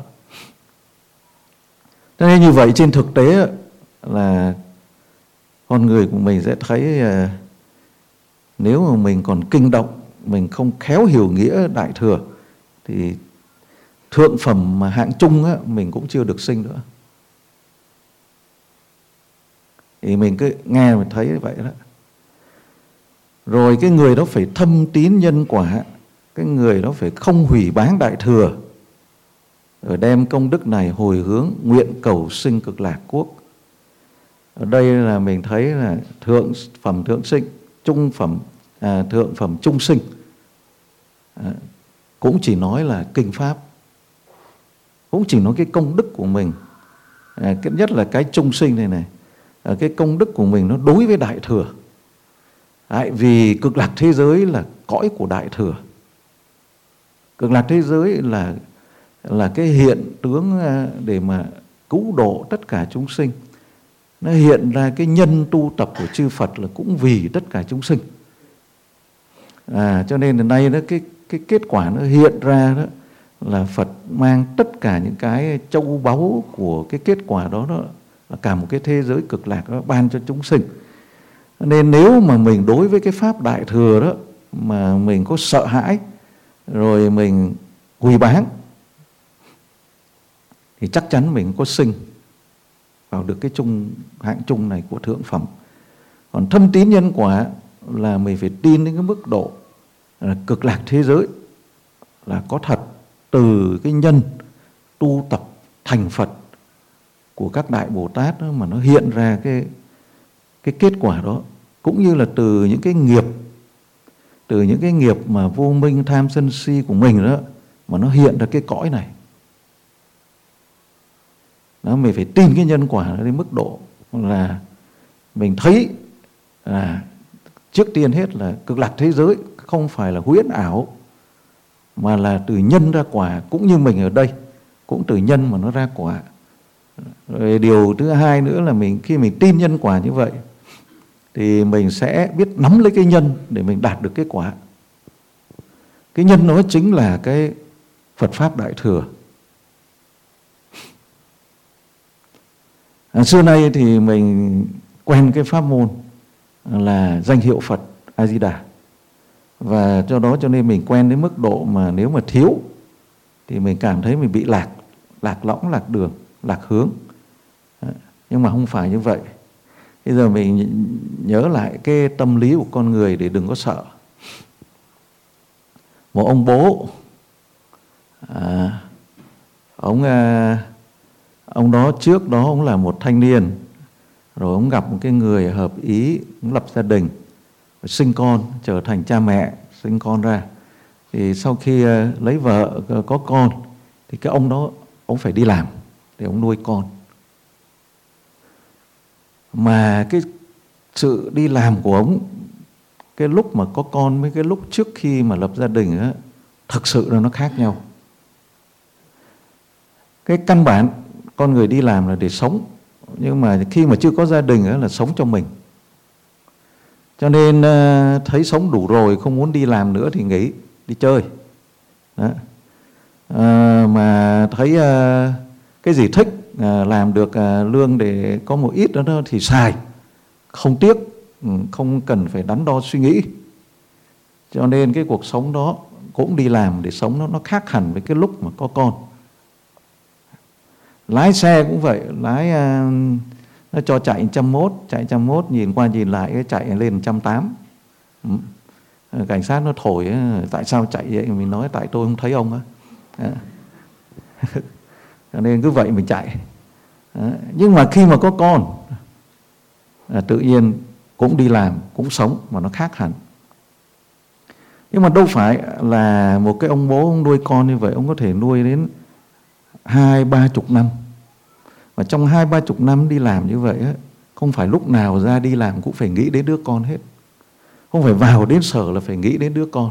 Cho nên như vậy trên thực tế là con người của mình sẽ thấy uh, nếu mà mình còn kinh động, mình không khéo hiểu nghĩa Đại Thừa, thì thượng phẩm mà hạng trung á, mình cũng chưa được sinh nữa. Thì mình cứ nghe mình thấy vậy đó. Rồi cái người đó phải thâm tín nhân quả, cái người đó phải không hủy báng đại thừa, rồi đem công đức này hồi hướng nguyện cầu sinh cực lạc quốc. Ở đây là mình thấy là thượng phẩm thượng sinh, trung phẩm à, thượng phẩm trung sinh, à, cũng chỉ nói là kinh pháp, cũng chỉ nói cái công đức của mình. À, cái nhất là cái trung sinh này này, à, cái công đức của mình nó đối với đại thừa. Tại vì cực lạc thế giới là cõi của đại thừa. Cực lạc thế giới là là cái hiện tướng để mà cứu độ tất cả chúng sinh. Nó hiện ra cái nhân tu tập của chư Phật là cũng vì tất cả chúng sinh. À, cho nên là nay đó cái cái kết quả nó hiện ra đó là Phật mang tất cả những cái châu báu của cái kết quả đó, đó là cả một cái thế giới cực lạc đó ban cho chúng sinh. Nên nếu mà mình đối với cái pháp đại thừa đó mà mình có sợ hãi rồi mình hủy báng thì chắc chắn mình có sinh vào được cái trung hạng trung này của thượng phẩm. Còn thâm tín nhân quả là mình phải tin đến cái mức độ là cực lạc thế giới là có thật, từ cái nhân tu tập thành Phật của các đại Bồ Tát đó mà nó hiện ra cái cái kết quả đó, cũng như là từ những cái nghiệp, từ những cái nghiệp mà vô minh tham sân si của mình đó mà nó hiện ra cái cõi này. Đó, mình phải tin cái nhân quả đến mức độ là mình thấy là trước tiên hết là cực lạc thế giới không phải là huyễn ảo, mà là từ nhân ra quả, cũng như mình ở đây cũng từ nhân mà nó ra quả. Rồi điều thứ hai nữa là mình khi mình tin nhân quả như vậy thì mình sẽ biết nắm lấy cái nhân để mình đạt được kết quả. Cái nhân đó chính là cái Phật Pháp Đại Thừa. À, xưa nay thì mình quen cái pháp môn là danh hiệu Phật A Di Đà, và do đó cho nên mình quen đến mức độ mà nếu mà thiếu thì mình cảm thấy mình bị lạc, lạc lõng, lạc đường, lạc hướng. Nhưng mà không phải như vậy. Bây giờ mình nhớ lại cái tâm lý của con người để đừng có sợ. Một ông bố, à, ông à, ông đó trước đó ông là một thanh niên, rồi ông gặp một cái người hợp ý, ông lập gia đình, sinh con, trở thành cha mẹ, sinh con ra. Thì sau khi uh, lấy vợ, uh, có con, thì cái ông đó, ông phải đi làm để ông nuôi con. Mà cái sự đi làm của ông, cái lúc mà có con với cái lúc trước khi mà lập gia đình á, thực sự là nó khác nhau. Cái căn bản con người đi làm là để sống, nhưng mà khi mà chưa có gia đình á, là sống cho mình. Cho nên uh, thấy sống đủ rồi, không muốn đi làm nữa thì nghỉ, đi chơi. Đó. Uh, mà thấy uh, cái gì thích, uh, làm được uh, lương để có một ít đó, đó thì xài, không tiếc, không cần phải đắn đo suy nghĩ. Cho nên cái cuộc sống đó cũng đi làm để sống, nó, nó khác hẳn với cái lúc mà có con. Lái xe cũng vậy, lái uh, nó cho chạy một trăm mốt, chạy một trăm mốt, nhìn qua nhìn lại cái chạy lên một trăm tám. Ừ. Cảnh sát nó thổi, tại sao chạy vậy? Mình nói tại tôi không thấy ông á. Cho nên cứ vậy mình chạy. Đó. Nhưng mà khi mà có con, à, tự nhiên cũng đi làm, cũng sống mà nó khác hẳn. Nhưng mà đâu phải là một cái ông bố ông nuôi con như vậy, ông có thể nuôi đến hai ba chục năm. Và trong hai ba chục năm đi làm như vậy á, không phải lúc nào ra đi làm cũng phải nghĩ đến đứa con hết. Không phải vào đến sở là phải nghĩ đến đứa con.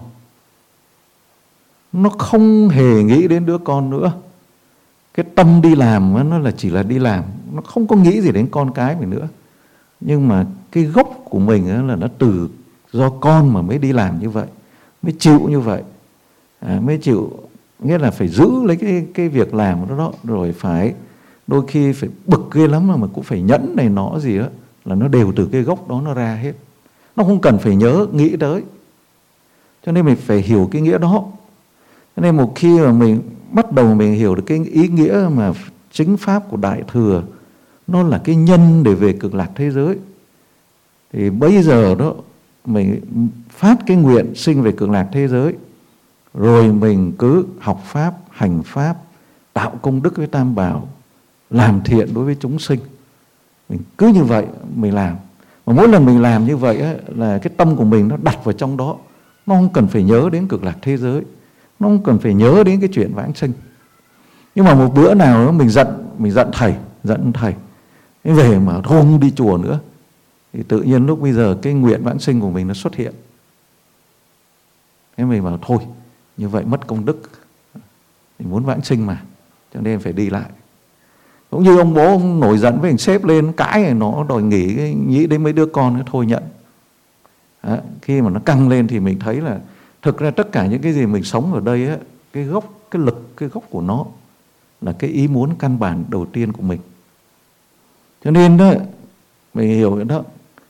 Nó không hề nghĩ đến đứa con nữa. Cái tâm đi làm nó là chỉ là đi làm, nó không có nghĩ gì đến con cái mình nữa. Nhưng mà cái gốc của mình là nó từ do con mà mới đi làm như vậy, mới chịu như vậy, à, mới chịu, nghĩa là phải giữ lấy cái, cái việc làm đó, đó, rồi phải đôi khi phải bực ghê lắm mà, mà cũng phải nhẫn này nọ gì đó, là nó đều từ cái gốc đó nó ra hết. Nó không cần phải nhớ, nghĩ tới. Cho nên mình phải hiểu cái nghĩa đó. Cho nên một khi mà mình bắt đầu mình hiểu được cái ý nghĩa mà chính pháp của Đại Thừa nó là cái nhân để về cực lạc thế giới. Thì bây giờ đó mình phát cái nguyện sinh về cực lạc thế giới, rồi mình cứ học pháp, hành pháp, tạo công đức với Tam Bảo, làm thiện đối với chúng sinh. Mình cứ như vậy mình làm. Và mỗi lần mình làm như vậy ấy, là cái tâm của mình nó đặt vào trong đó. Nó không cần phải nhớ đến cực lạc thế giới, nó không cần phải nhớ đến cái chuyện vãng sinh. Nhưng mà một bữa nào đó mình giận, mình giận thầy, giận thầy, cái về mà thôi không đi chùa nữa, thì tự nhiên lúc bây giờ cái nguyện vãng sinh của mình nó xuất hiện. Thế mình bảo thôi, như vậy mất công đức, mình muốn vãng sinh mà, cho nên phải đi lại. Cũng như ông bố ông nổi giận với anh sếp lên cãi, nó đòi nghỉ, nghĩ đến mấy đứa con nó thôi nhận. Đó, khi mà nó căng lên thì mình thấy là thực ra tất cả những cái gì mình sống ở đây á, cái gốc, cái lực, cái gốc của nó là cái ý muốn căn bản đầu tiên của mình. Cho nên đó, mình hiểu đó.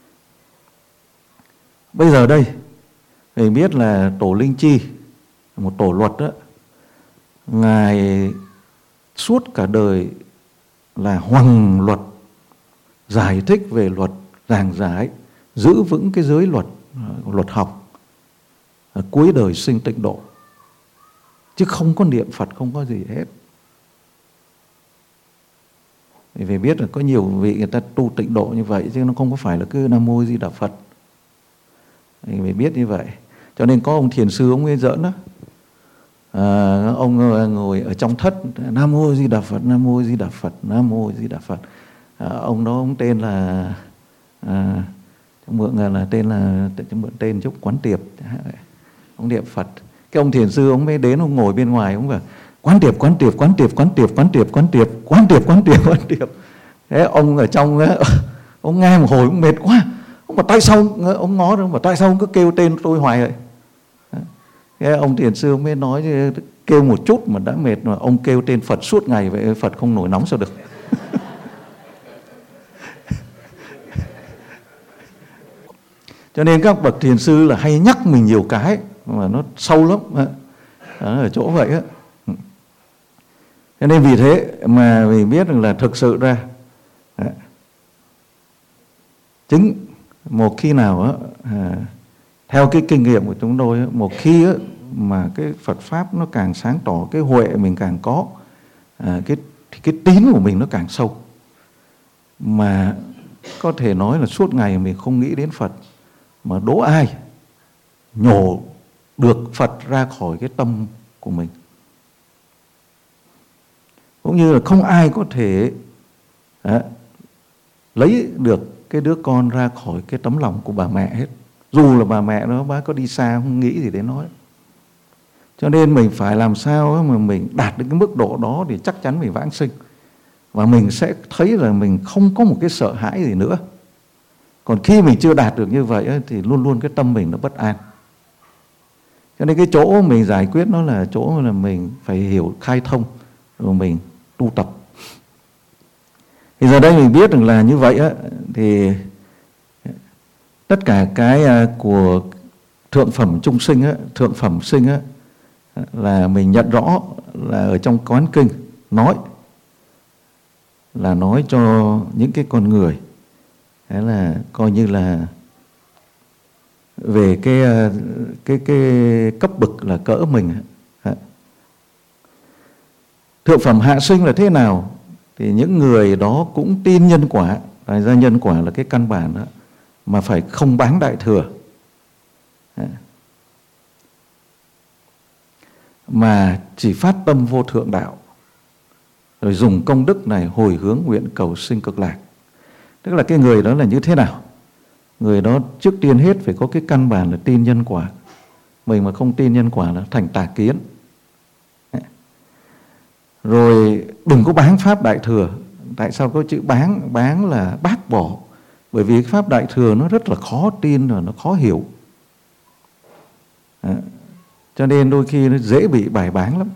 Bây giờ đây, mình biết là tổ Linh Chi, một tổ luật đó, Ngài suốt cả đời là hoằng luật, giải thích về luật, giảng giải, giữ vững cái giới luật, luật học, cuối đời sinh tịnh độ. Chứ không có niệm Phật, không có gì hết. Vì phải biết là có nhiều vị người ta tu tịnh độ như vậy, chứ nó không có phải là cứ Nam Mô Di Đà Phật. Mình phải biết như vậy. Cho nên có ông thiền sư, ông ấy giỡn đó. À, ông ngồi ở trong thất, Nam Mô Di Đà Phật, Nam Mô Di Đà Phật, Nam Mô Di Đà Phật. À, ông đó ông tên là à, trong mượn là tên là trong mượn tên chút Quán Tiệp. Ông niệm Phật. Cái ông thiền sư ông mới đến, ông ngồi bên ngoài, ông bảo Quán Tiệp, Quán Tiệp, Quán Tiệp, Quán Tiệp, Quán Tiệp, Quán Tiệp, Quán Tiệp, Quán Tiệp, Quán Tiệp. Thế ông ở trong ông nghe một hồi ông mệt quá. Ông bảo tại sao ông ngó đâu, bảo tại sao ông cứ kêu tên tôi hoài vậy? Thế ông thiền sư ông mới nói kêu một chút mà đã mệt mà ông kêu tên Phật suốt ngày vậy, Phật không nổi nóng sao được. Cho nên các bậc thiền sư là hay nhắc mình nhiều cái mà nó sâu lắm. Đó, ở chỗ vậy á. Cho nên vì thế mà mình biết rằng là thực sự ra chính một khi nào á, à, theo cái kinh nghiệm của chúng tôi á, một khi á, mà cái Phật Pháp nó càng sáng tỏ, cái huệ mình càng có, à, cái, cái tín của mình nó càng sâu. Mà có thể nói là suốt ngày mình không nghĩ đến Phật, mà đố ai nhổ được Phật ra khỏi cái tâm của mình. Cũng như là không ai có thể à, lấy được cái đứa con ra khỏi cái tấm lòng của bà mẹ hết. Dù là bà mẹ nó bác có đi xa không nghĩ gì đến nó. Cho nên mình phải làm sao mà mình đạt đến cái mức độ đó thì chắc chắn mình vãng sinh. Và mình sẽ thấy là mình không có một cái sợ hãi gì nữa. Còn khi mình chưa đạt được như vậy thì luôn luôn cái tâm mình nó bất an. Cho nên cái chỗ mình giải quyết nó là chỗ là mình phải hiểu khai thông, rồi mình tu tập. Thì giờ đây mình biết rằng là như vậy á, thì tất cả cái của thượng phẩm trung sinh á, thượng phẩm sinh á, là mình nhận rõ là ở trong Quán Kinh nói là nói cho những cái con người, thế là coi như là về cái cái cái cấp bậc là cỡ mình. Thượng phẩm hạ sinh là thế nào? Thì những người đó cũng tin nhân quả, tại ra nhân quả là cái căn bản đó, mà phải không bán đại thừa, mà chỉ phát tâm vô thượng đạo, rồi dùng công đức này hồi hướng nguyện cầu sinh cực lạc. Tức là cái người đó là như thế nào? Người đó trước tiên hết phải có cái căn bản là tin nhân quả. Mình mà không tin nhân quả là thành tà kiến. Rồi đừng có báng pháp đại thừa. Tại sao có chữ báng? Báng là bác bỏ. Bởi vì pháp đại thừa nó rất là khó tin và nó khó hiểu. À, cho nên đôi khi nó dễ bị bài báng lắm.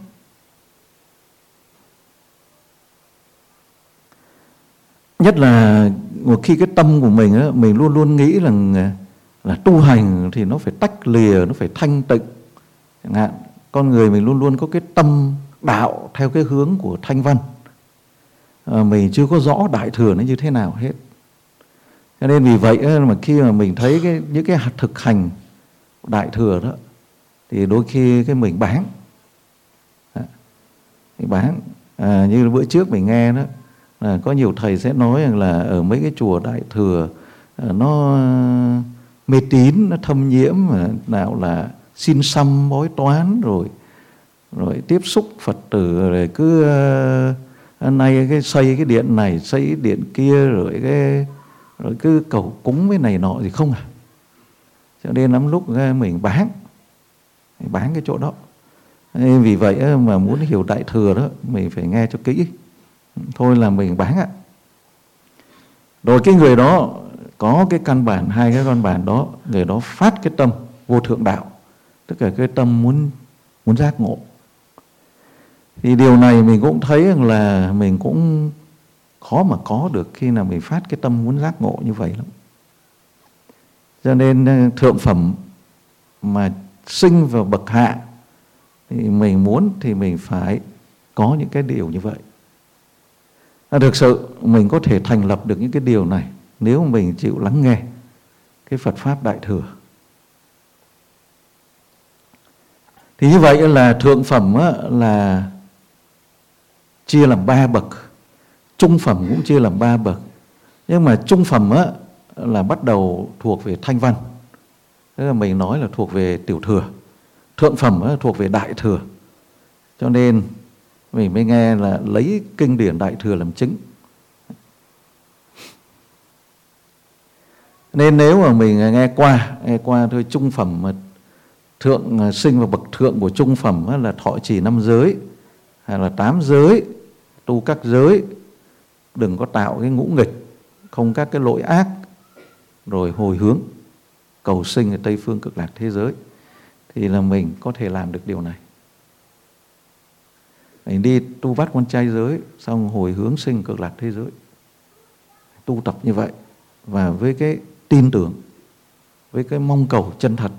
Nhất là một khi cái tâm của mình á, mình luôn luôn nghĩ rằng là tu hành thì nó phải tách lìa, nó phải thanh tịnh. Chẳng hạn, con người mình luôn luôn có cái tâm đạo theo cái hướng của thanh văn. à, mình chưa có rõ đại thừa nó như thế nào hết. Cho nên vì vậy mà khi mà mình thấy cái, những cái thực hành đại thừa đó, thì đôi khi cái mình bán, à, mình bán à, như bữa trước mình nghe đó, là có nhiều thầy sẽ nói rằng là ở mấy cái chùa đại thừa à, nó mê tín, nó thâm nhiễm, nào là xin xăm bói toán, rồi rồi tiếp xúc Phật tử, rồi cứ uh, nay cái xây cái điện này, xây cái điện kia, rồi cái rồi cứ cầu cúng với này nọ gì không à. Cho nên lắm lúc mình bán mình bán cái chỗ đó. Nên vì vậy mà muốn hiểu đại thừa đó, mình phải nghe cho kỹ. Thôi là mình bán ạ. Rồi cái người đó có cái căn bản, hai cái căn bản đó, người đó phát cái tâm vô thượng đạo, tức là cái tâm muốn muốn giác ngộ. Thì điều này mình cũng thấy rằng là mình cũng khó mà có được khi nào mình phát cái tâm muốn giác ngộ như vậy lắm. Cho nên thượng phẩm mà sinh vào bậc hạ thì mình muốn thì mình phải có những cái điều như vậy. Thực sự mình có thể thành lập được những cái điều này nếu mình chịu lắng nghe cái Phật Pháp Đại Thừa. Thì như vậy là thượng phẩm là chia làm ba bậc, trung phẩm cũng chia làm ba bậc. Nhưng mà trung phẩm là bắt đầu thuộc về thanh văn, tức là mình nói là thuộc về tiểu thừa. Thượng phẩm thuộc về đại thừa. Cho nên mình mới nghe là lấy kinh điển đại thừa làm chính. Nên nếu mà mình nghe qua nghe qua thôi, trung phẩm mà thượng sinh và bậc thượng của trung phẩm là thọ trì năm giới, hay là tám giới, tu các giới, đừng có tạo cái ngũ nghịch, không các cái lỗi ác, rồi hồi hướng cầu sinh ở Tây phương cực lạc thế giới, thì là mình có thể làm được điều này. Mình đi tu bát quan trai giới, xong hồi hướng sinh cực lạc thế giới, tu tập như vậy, và với cái tin tưởng, với cái mong cầu chân thật.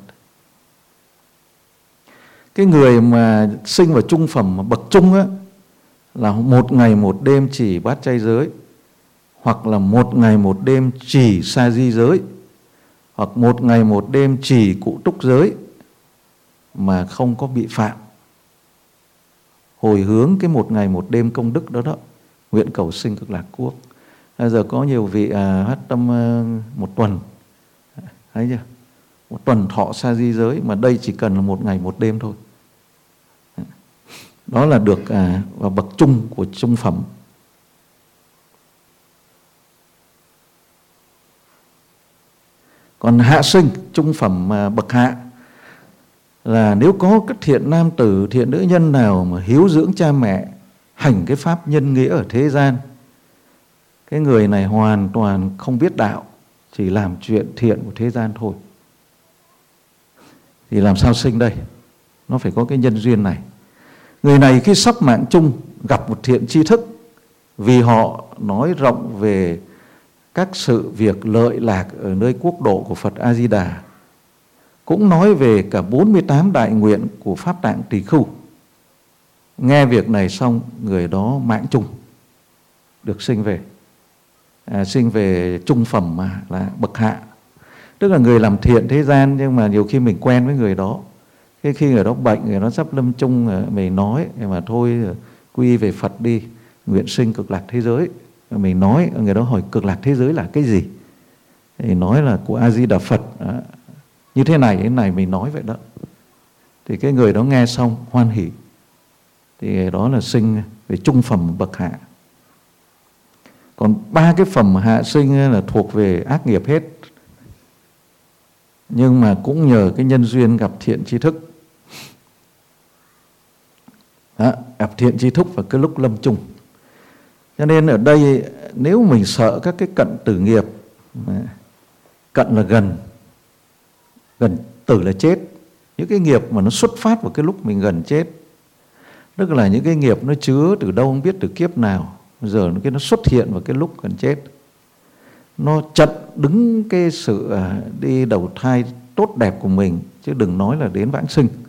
Cái người mà sinh vào trung phẩm mà bậc trung á, là một ngày một đêm chỉ bát chay giới, hoặc là một ngày một đêm chỉ sa di giới, hoặc một ngày một đêm chỉ cụ túc giới, mà không có bị phạm. Hồi hướng cái một ngày một đêm công đức đó đó, nguyện cầu sinh cực lạc quốc. Bây giờ có nhiều vị à, hát tâm à, một tuần, thấy chưa? Một tuần thọ sa di giới, mà đây chỉ cần là một ngày một đêm thôi. Đó là được à, vào bậc trung của trung phẩm. Còn hạ sinh, trung phẩm à, bậc hạ, là nếu có các thiện nam tử, thiện nữ nhân nào mà hiếu dưỡng cha mẹ, hành cái pháp nhân nghĩa ở thế gian, cái người này hoàn toàn không biết đạo, chỉ làm chuyện thiện của thế gian thôi, thì làm sao sinh đây? Nó phải có cái nhân duyên này. Người này khi sắp mạng chung gặp một thiện tri thức, vì họ nói rộng về các sự việc lợi lạc ở nơi quốc độ của Phật A Di Đà, cũng nói về cả bốn mươi tám đại nguyện của Pháp Tạng Tỳ Khưu. Nghe việc này xong, người đó mạng chung, được sinh về à, sinh về trung phẩm mà là bậc hạ, tức là người làm thiện thế gian, nhưng mà nhiều khi mình quen với người đó. Cái khi người đó bệnh, người đó sắp lâm chung, mình nói mà thôi quy về Phật đi, nguyện sinh cực lạc thế giới. Mình nói, người đó hỏi cực lạc thế giới là cái gì, thì nói là của A Di Đà Phật. Đó. Như thế này, thế này mình nói vậy đó. Thì cái người đó nghe xong hoan hỉ, thì đó là sinh về trung phẩm bậc hạ. Còn ba cái phẩm hạ sinh là thuộc về ác nghiệp hết, nhưng mà cũng nhờ cái nhân duyên gặp thiện tri thức. Đó, gặp thiện tri thức vào cái lúc lâm chung. Cho nên ở đây nếu mình sợ các cái cận tử nghiệp, cận là gần, gần tử là chết, những cái nghiệp mà nó xuất phát vào cái lúc mình gần chết, tức là những cái nghiệp nó chứa từ đâu không biết, từ kiếp nào, giờ nó, cái nó xuất hiện vào cái lúc gần chết, nó chặn đứng cái sự à, đi đầu thai tốt đẹp của mình, chứ đừng nói là đến vãng sinh.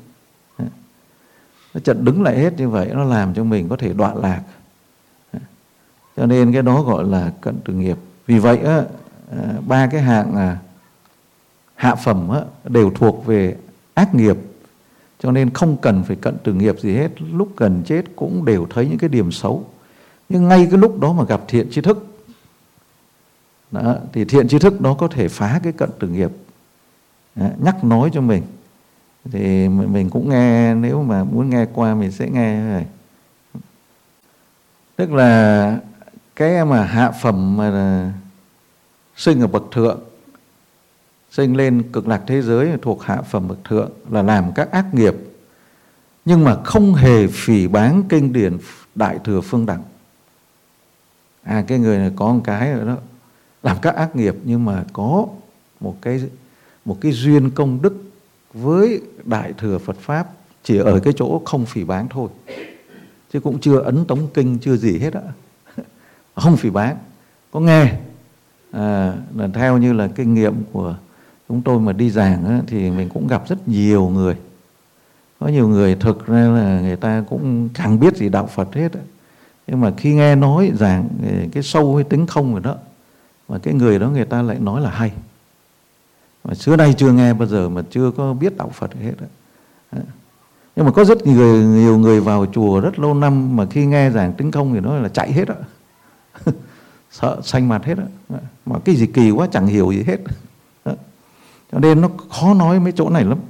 Nó chặn đứng lại hết như vậy, nó làm cho mình có thể đọa lạc. Cho nên cái đó gọi là cận tử nghiệp. Vì vậy á, ba cái hạng à, hạ phẩm á, đều thuộc về ác nghiệp, cho nên không cần phải cận tử nghiệp gì hết. Lúc gần chết cũng đều thấy những cái điểm xấu, nhưng ngay cái lúc đó mà gặp thiện tri thức đó, thì thiện tri thức đó có thể phá cái cận tử nghiệp, đó, nhắc nói cho mình. Thì mình cũng nghe, nếu mà muốn nghe qua mình sẽ nghe này. Tức là cái mà hạ phẩm mà là sinh ở bậc thượng, sinh lên cực lạc thế giới thuộc hạ phẩm bậc thượng, là làm các ác nghiệp nhưng mà không hề phỉ báng kinh điển Đại Thừa Phương Đẳng. À, cái người này có một cái rồi đó, làm các ác nghiệp nhưng mà có một cái một cái duyên công đức với Đại Thừa Phật Pháp, chỉ ở cái chỗ không phỉ báng thôi, chứ cũng chưa ấn tống kinh, chưa gì hết á. Không phỉ báng, có nghe. À, là theo như là kinh nghiệm của chúng tôi mà đi giảng á, thì mình cũng gặp rất nhiều người. Có nhiều người thực ra là người ta cũng chẳng biết gì đạo Phật hết á. Nhưng mà khi nghe nói giảng cái sâu hay tính không rồi đó, mà cái người đó người ta lại nói là hay. Mà xưa nay chưa nghe bao giờ mà chưa có biết đạo Phật hết á. Nhưng mà có rất nhiều, nhiều người vào chùa rất lâu năm mà khi nghe giảng tính không thì nói là chạy hết á. Sợ xanh mặt hết á. Mà cái gì kỳ quá chẳng hiểu gì hết. Đó. Cho nên nó khó nói mấy chỗ này lắm.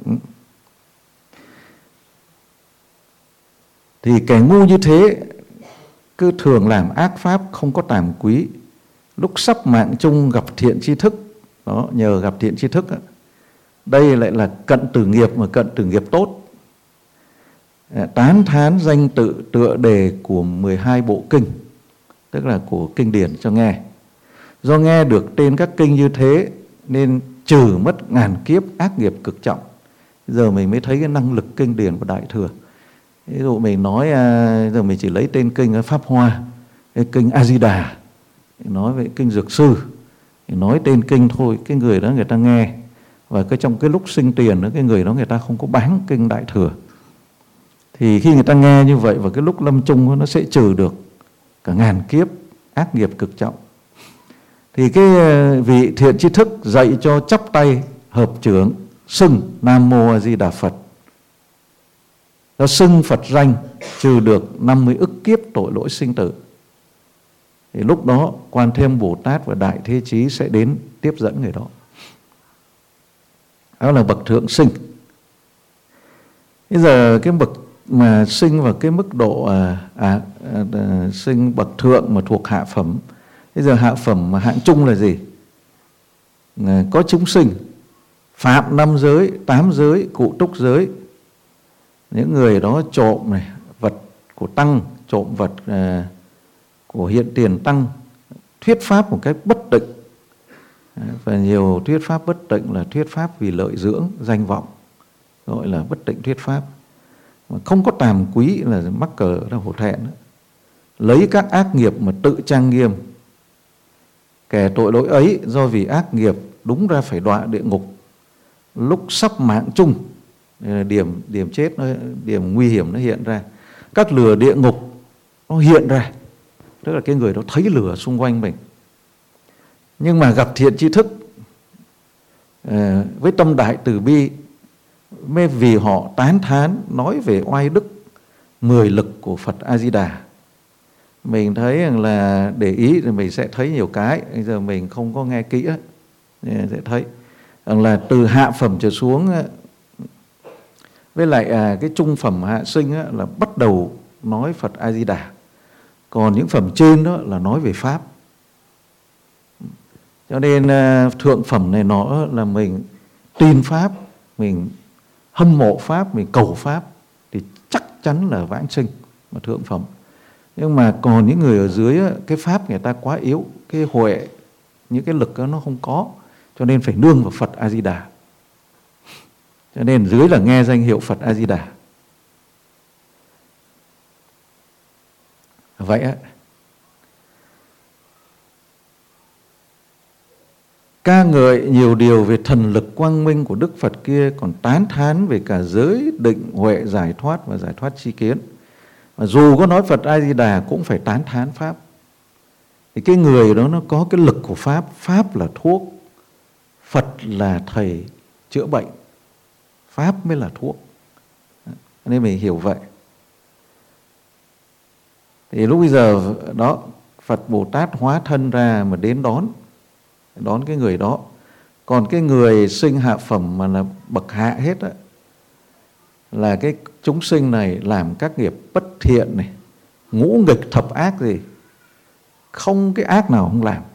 Thì kẻ ngu như thế cứ thường làm ác pháp, không có tàm quý. Lúc sắp mạng chung gặp thiện tri thức, đó, nhờ gặp thiện tri thức á, đây lại là cận tử nghiệp, mà cận tử nghiệp tốt. Tán thán danh tự tựa đề của mười hai bộ kinh, tức là của kinh điển cho nghe. Do nghe được tên các kinh như thế nên trừ mất ngàn kiếp ác nghiệp cực trọng. Giờ mình mới thấy cái năng lực kinh điển của Đại Thừa. Ví dụ mình nói, giờ mình chỉ lấy tên kinh Pháp Hoa, cái kinh A Di Đà, nói về kinh Dược Sư, nói tên kinh thôi, cái người đó người ta nghe. Và cái trong cái lúc sinh tiền đó, cái người đó người ta không có bán kinh Đại Thừa. Thì khi người ta nghe như vậy, và cái lúc lâm chung nó sẽ trừ được cả ngàn kiếp ác nghiệp cực trọng. Thì cái vị thiện tri thức dạy cho chắp tay hợp chưởng xưng Nam Mô A Di Đà Phật. Nó xưng Phật danh trừ được năm mươi ức kiếp tội lỗi sinh tử. Thì lúc đó Quan Thế Âm Bồ Tát và Đại Thế Chí sẽ đến tiếp dẫn người đó. Đó là bậc thượng sinh. Bây giờ cái bậc mà sinh vào cái mức độ à, à, à, sinh bậc thượng mà thuộc hạ phẩm. Bây giờ hạ phẩm mà hạng trung là gì? À, có chúng sinh phạm năm giới, tám giới, cụ túc giới. Những người đó trộm này, vật của tăng, trộm vật à, của hiện tiền tăng, thuyết pháp một cách bất tịnh. À, và nhiều thuyết pháp bất tịnh là thuyết pháp vì lợi dưỡng, danh vọng, gọi là bất tịnh thuyết pháp. Mà không có tàm quý là mắc cờ là hổ thẹn đó. Lấy các ác nghiệp mà tự trang nghiêm. Kẻ tội lỗi ấy do vì ác nghiệp đúng ra phải đọa địa ngục. Lúc sắp mạng chung, điểm điểm chết nó, điểm nguy hiểm nó hiện ra, các lửa địa ngục nó hiện ra, tức là cái người đó thấy lửa xung quanh mình. Nhưng mà gặp thiện tri thức với tâm đại từ bi, mới vì họ tán thán nói về oai đức mười lực của Phật A Di Đà. Mình thấy rằng là để ý thì mình sẽ thấy nhiều cái, bây giờ mình không có nghe kỹ sẽ thấy rằng là từ hạ phẩm trở xuống với lại à, cái trung phẩm hạ sinh á, là bắt đầu nói Phật A Di Đà, còn những phẩm trên đó là nói về pháp. Cho nên à, thượng phẩm này nó là mình tin pháp, mình hâm mộ pháp, mình cầu pháp thì chắc chắn là vãng sinh mà thượng phẩm. Nhưng mà còn những người ở dưới á, cái pháp người ta quá yếu, cái huệ, những cái lực đó nó không có, cho nên phải nương vào Phật A Di Đà. Cho nên dưới là nghe danh hiệu Phật A Di Đà. Vậy á, ca ngợi nhiều điều về thần lực quang minh của Đức Phật kia, còn tán thán về cả giới định huệ giải thoát và giải thoát tri kiến. Mà dù có nói Phật A Di Đà cũng phải tán thán pháp. thì cái người đó nó có cái lực của Pháp. Pháp là thuốc, Phật là thầy chữa bệnh, Pháp mới là thuốc. Nên mình hiểu vậy. Thì lúc bây giờ đó, Phật Bồ Tát hóa thân ra mà đến đón, đón cái người đó. Còn cái người sinh hạ phẩm mà là bậc hạ hết á, là cái chúng sinh này làm các nghiệp bất thiện này, ngũ nghịch thập ác gì, không cái ác nào không làm.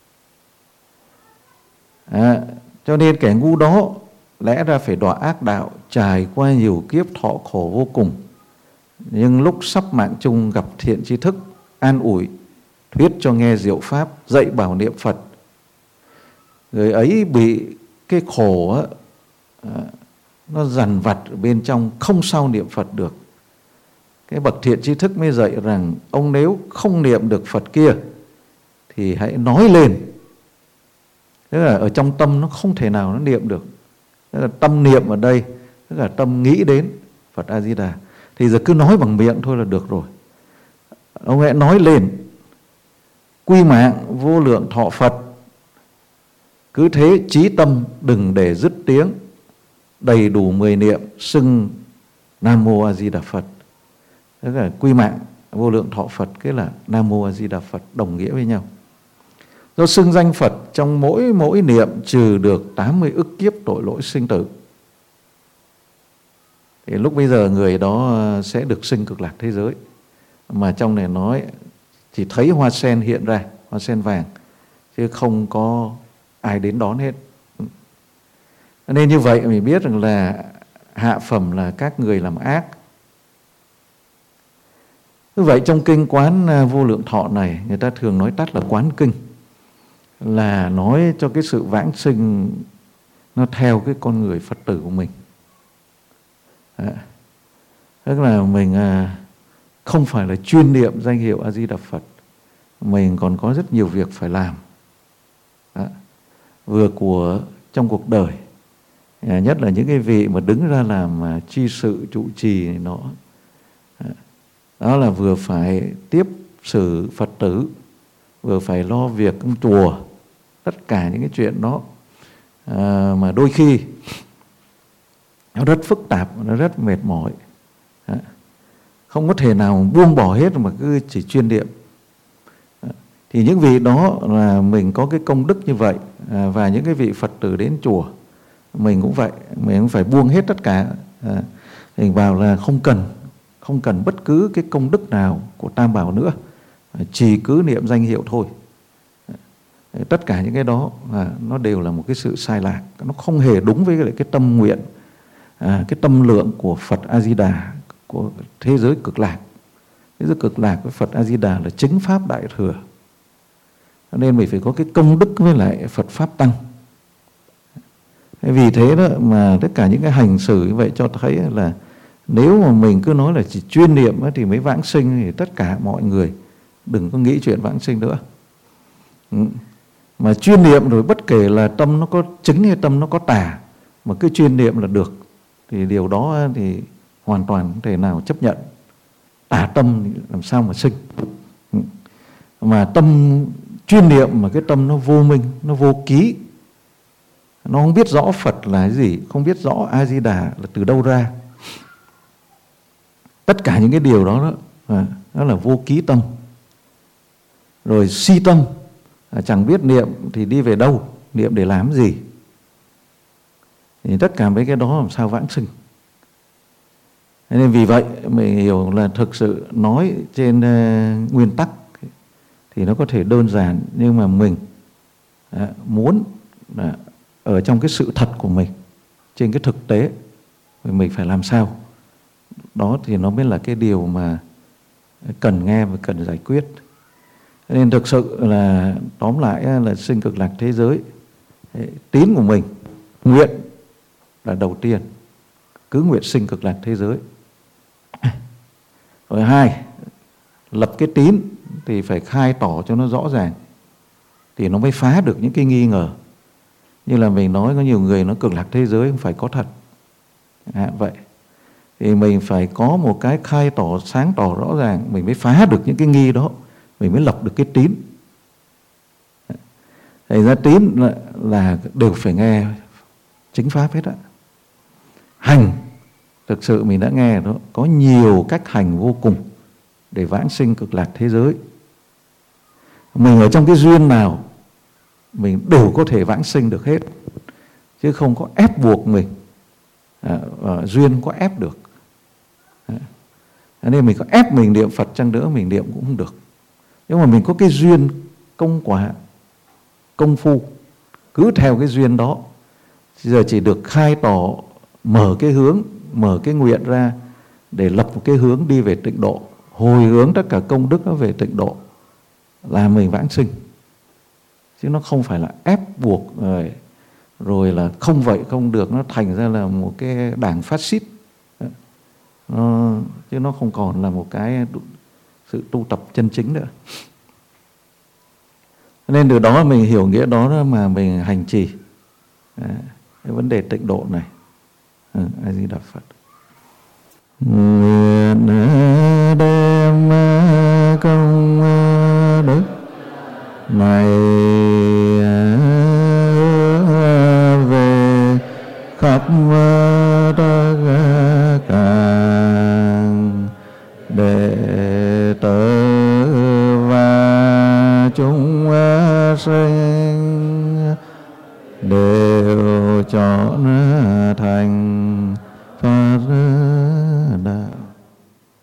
À, cho nên kẻ ngu đó lẽ ra phải đọa ác đạo, trải qua nhiều kiếp thọ khổ vô cùng. Nhưng lúc sắp mạng chung gặp thiện tri thức, an ủi, thuyết cho nghe diệu pháp, dạy bảo niệm Phật. Người ấy bị cái khổ á, nó dằn vặt ở bên trong, không sao niệm Phật được. Cái bậc thiện tri thức mới dạy rằng ông nếu không niệm được Phật kia thì hãy nói lên. Tức là ở trong tâm nó không thể nào nó niệm được. Tức là tâm niệm ở đây, tức là tâm nghĩ đến Phật A Di Đà. Thì giờ cứ nói bằng miệng thôi là được rồi. Ông hãy nói lên: quy mạng vô lượng thọ Phật, cứ thế chí tâm đừng để dứt tiếng, đầy đủ mười niệm xưng Nam Mô A Di Đà Phật. Tức là quy mạng vô lượng thọ Phật, cái là Nam Mô A Di Đà Phật, đồng nghĩa với nhau. Do xưng danh Phật trong mỗi mỗi niệm trừ được tám mươi ức kiếp tội lỗi sinh tử. Thì lúc bây giờ người đó sẽ được sinh cực lạc thế giới. Mà trong này nói chỉ thấy hoa sen hiện ra, hoa sen vàng, chứ không có ai đến đón hết. Nên như vậy mình biết rằng là hạ phẩm là các người làm ác. Như vậy trong kinh Quán Vô Lượng Thọ này, người ta thường nói tắt là Quán Kinh, là nói cho cái sự vãng sinh nó theo cái con người Phật tử của mình. Đó. Tức là mình không phải là chuyên niệm danh hiệu A Di Đà Phật, mình còn có rất nhiều việc phải làm. Đó. Vừa của trong cuộc đời, nhất là những cái vị mà đứng ra làm chi sự trụ trì này nọ, đó là vừa phải tiếp xử Phật tử, vừa phải lo việc trong chùa, tất cả những cái chuyện đó à, mà đôi khi nó rất phức tạp, nó rất mệt mỏi. Đó. Không có thể nào buông bỏ hết mà cứ chỉ chuyên niệm. Đó. Thì những vị đó là mình có cái công đức như vậy, à, và những cái vị Phật tử đến chùa mình cũng vậy, mình cũng phải buông hết tất cả. À, mình bảo là không cần không cần bất cứ cái công đức nào của Tam Bảo nữa, chỉ cứ niệm danh hiệu thôi. Tất cả những cái đó à, nó đều là một cái sự sai lạc, nó không hề đúng với cái, cái tâm nguyện, à, cái tâm lượng của Phật A Di Đà, của thế giới cực lạc. Thế giới cực lạc với Phật A Di Đà là chính pháp đại thừa, nên mình phải có cái công đức với lại Phật pháp tăng. Vì thế đó mà tất cả những cái hành xử như vậy cho thấy là nếu mà mình cứ nói là chỉ chuyên niệm thì mới vãng sinh, thì tất cả mọi người đừng có nghĩ chuyện vãng sinh nữa. Ừ. Mà chuyên niệm rồi bất kể là tâm nó có chứng hay tâm nó có tà, mà cứ chuyên niệm là được, thì điều đó thì hoàn toàn không thể nào chấp nhận. Tà tâm làm sao mà sinh. Ừ. Mà tâm chuyên niệm mà cái tâm nó vô minh, nó vô ký, nó không biết rõ Phật là cái gì, không biết rõ A Di Đà là từ đâu ra. Tất cả những cái điều đó, đó, đó là vô ký tâm. Rồi si tâm, chẳng biết niệm thì đi về đâu, niệm để làm gì. Thì tất cả mấy cái đó làm sao vãng sinh. Nên vì vậy mình hiểu là thực sự nói trên uh, nguyên tắc thì nó có thể đơn giản, nhưng mà mình uh, muốn uh, ở trong cái sự thật của mình, trên cái thực tế mình phải làm sao. Đó thì nó mới là cái điều mà cần nghe và cần giải quyết. Nên thực sự là tóm lại là sinh cực lạc thế giới, tín của mình, nguyện là đầu tiên, cứ nguyện sinh cực lạc thế giới. Rồi hai, lập cái tín thì phải khai tỏ cho nó rõ ràng, thì nó mới phá được những cái nghi ngờ. Như là mình nói có nhiều người nó cực lạc thế giới không phải có thật. À, vậy thì mình phải có một cái khai tỏ sáng tỏ rõ ràng, mình mới phá được những cái nghi đó, mình mới lập được cái tín. Thành ra tín là, là đều phải nghe chính pháp hết á. Hành, thực sự mình đã nghe đó, có nhiều cách hành vô cùng để vãng sinh cực lạc thế giới. Mình ở trong cái duyên nào mình đều có thể vãng sinh được hết, chứ không có ép buộc mình. À, à, duyên có ép được. À, nên mình có ép mình niệm Phật chăng nữa mình niệm cũng không được. Nhưng mà mình có cái duyên công quả, công phu, cứ theo cái duyên đó. Giờ chỉ được khai tỏ, mở cái hướng, mở cái nguyện ra để lập một cái hướng đi về tịnh độ, hồi hướng tất cả công đức nó về tịnh độ là mình vãng sinh. Chứ nó không phải là ép buộc rồi, rồi là không vậy không được, nó thành ra là một cái đảng phát xít. Nó, chứ nó không còn là một cái sự tu tập chân chính nữa. Nên từ đó mình hiểu nghĩa đó mà mình hành trì cái vấn đề tịnh độ này. Ừ, A Di Đà Phật. Nguyện đem công đức này về khắp tất cả đệ tử và chúng sinh đều chọn thành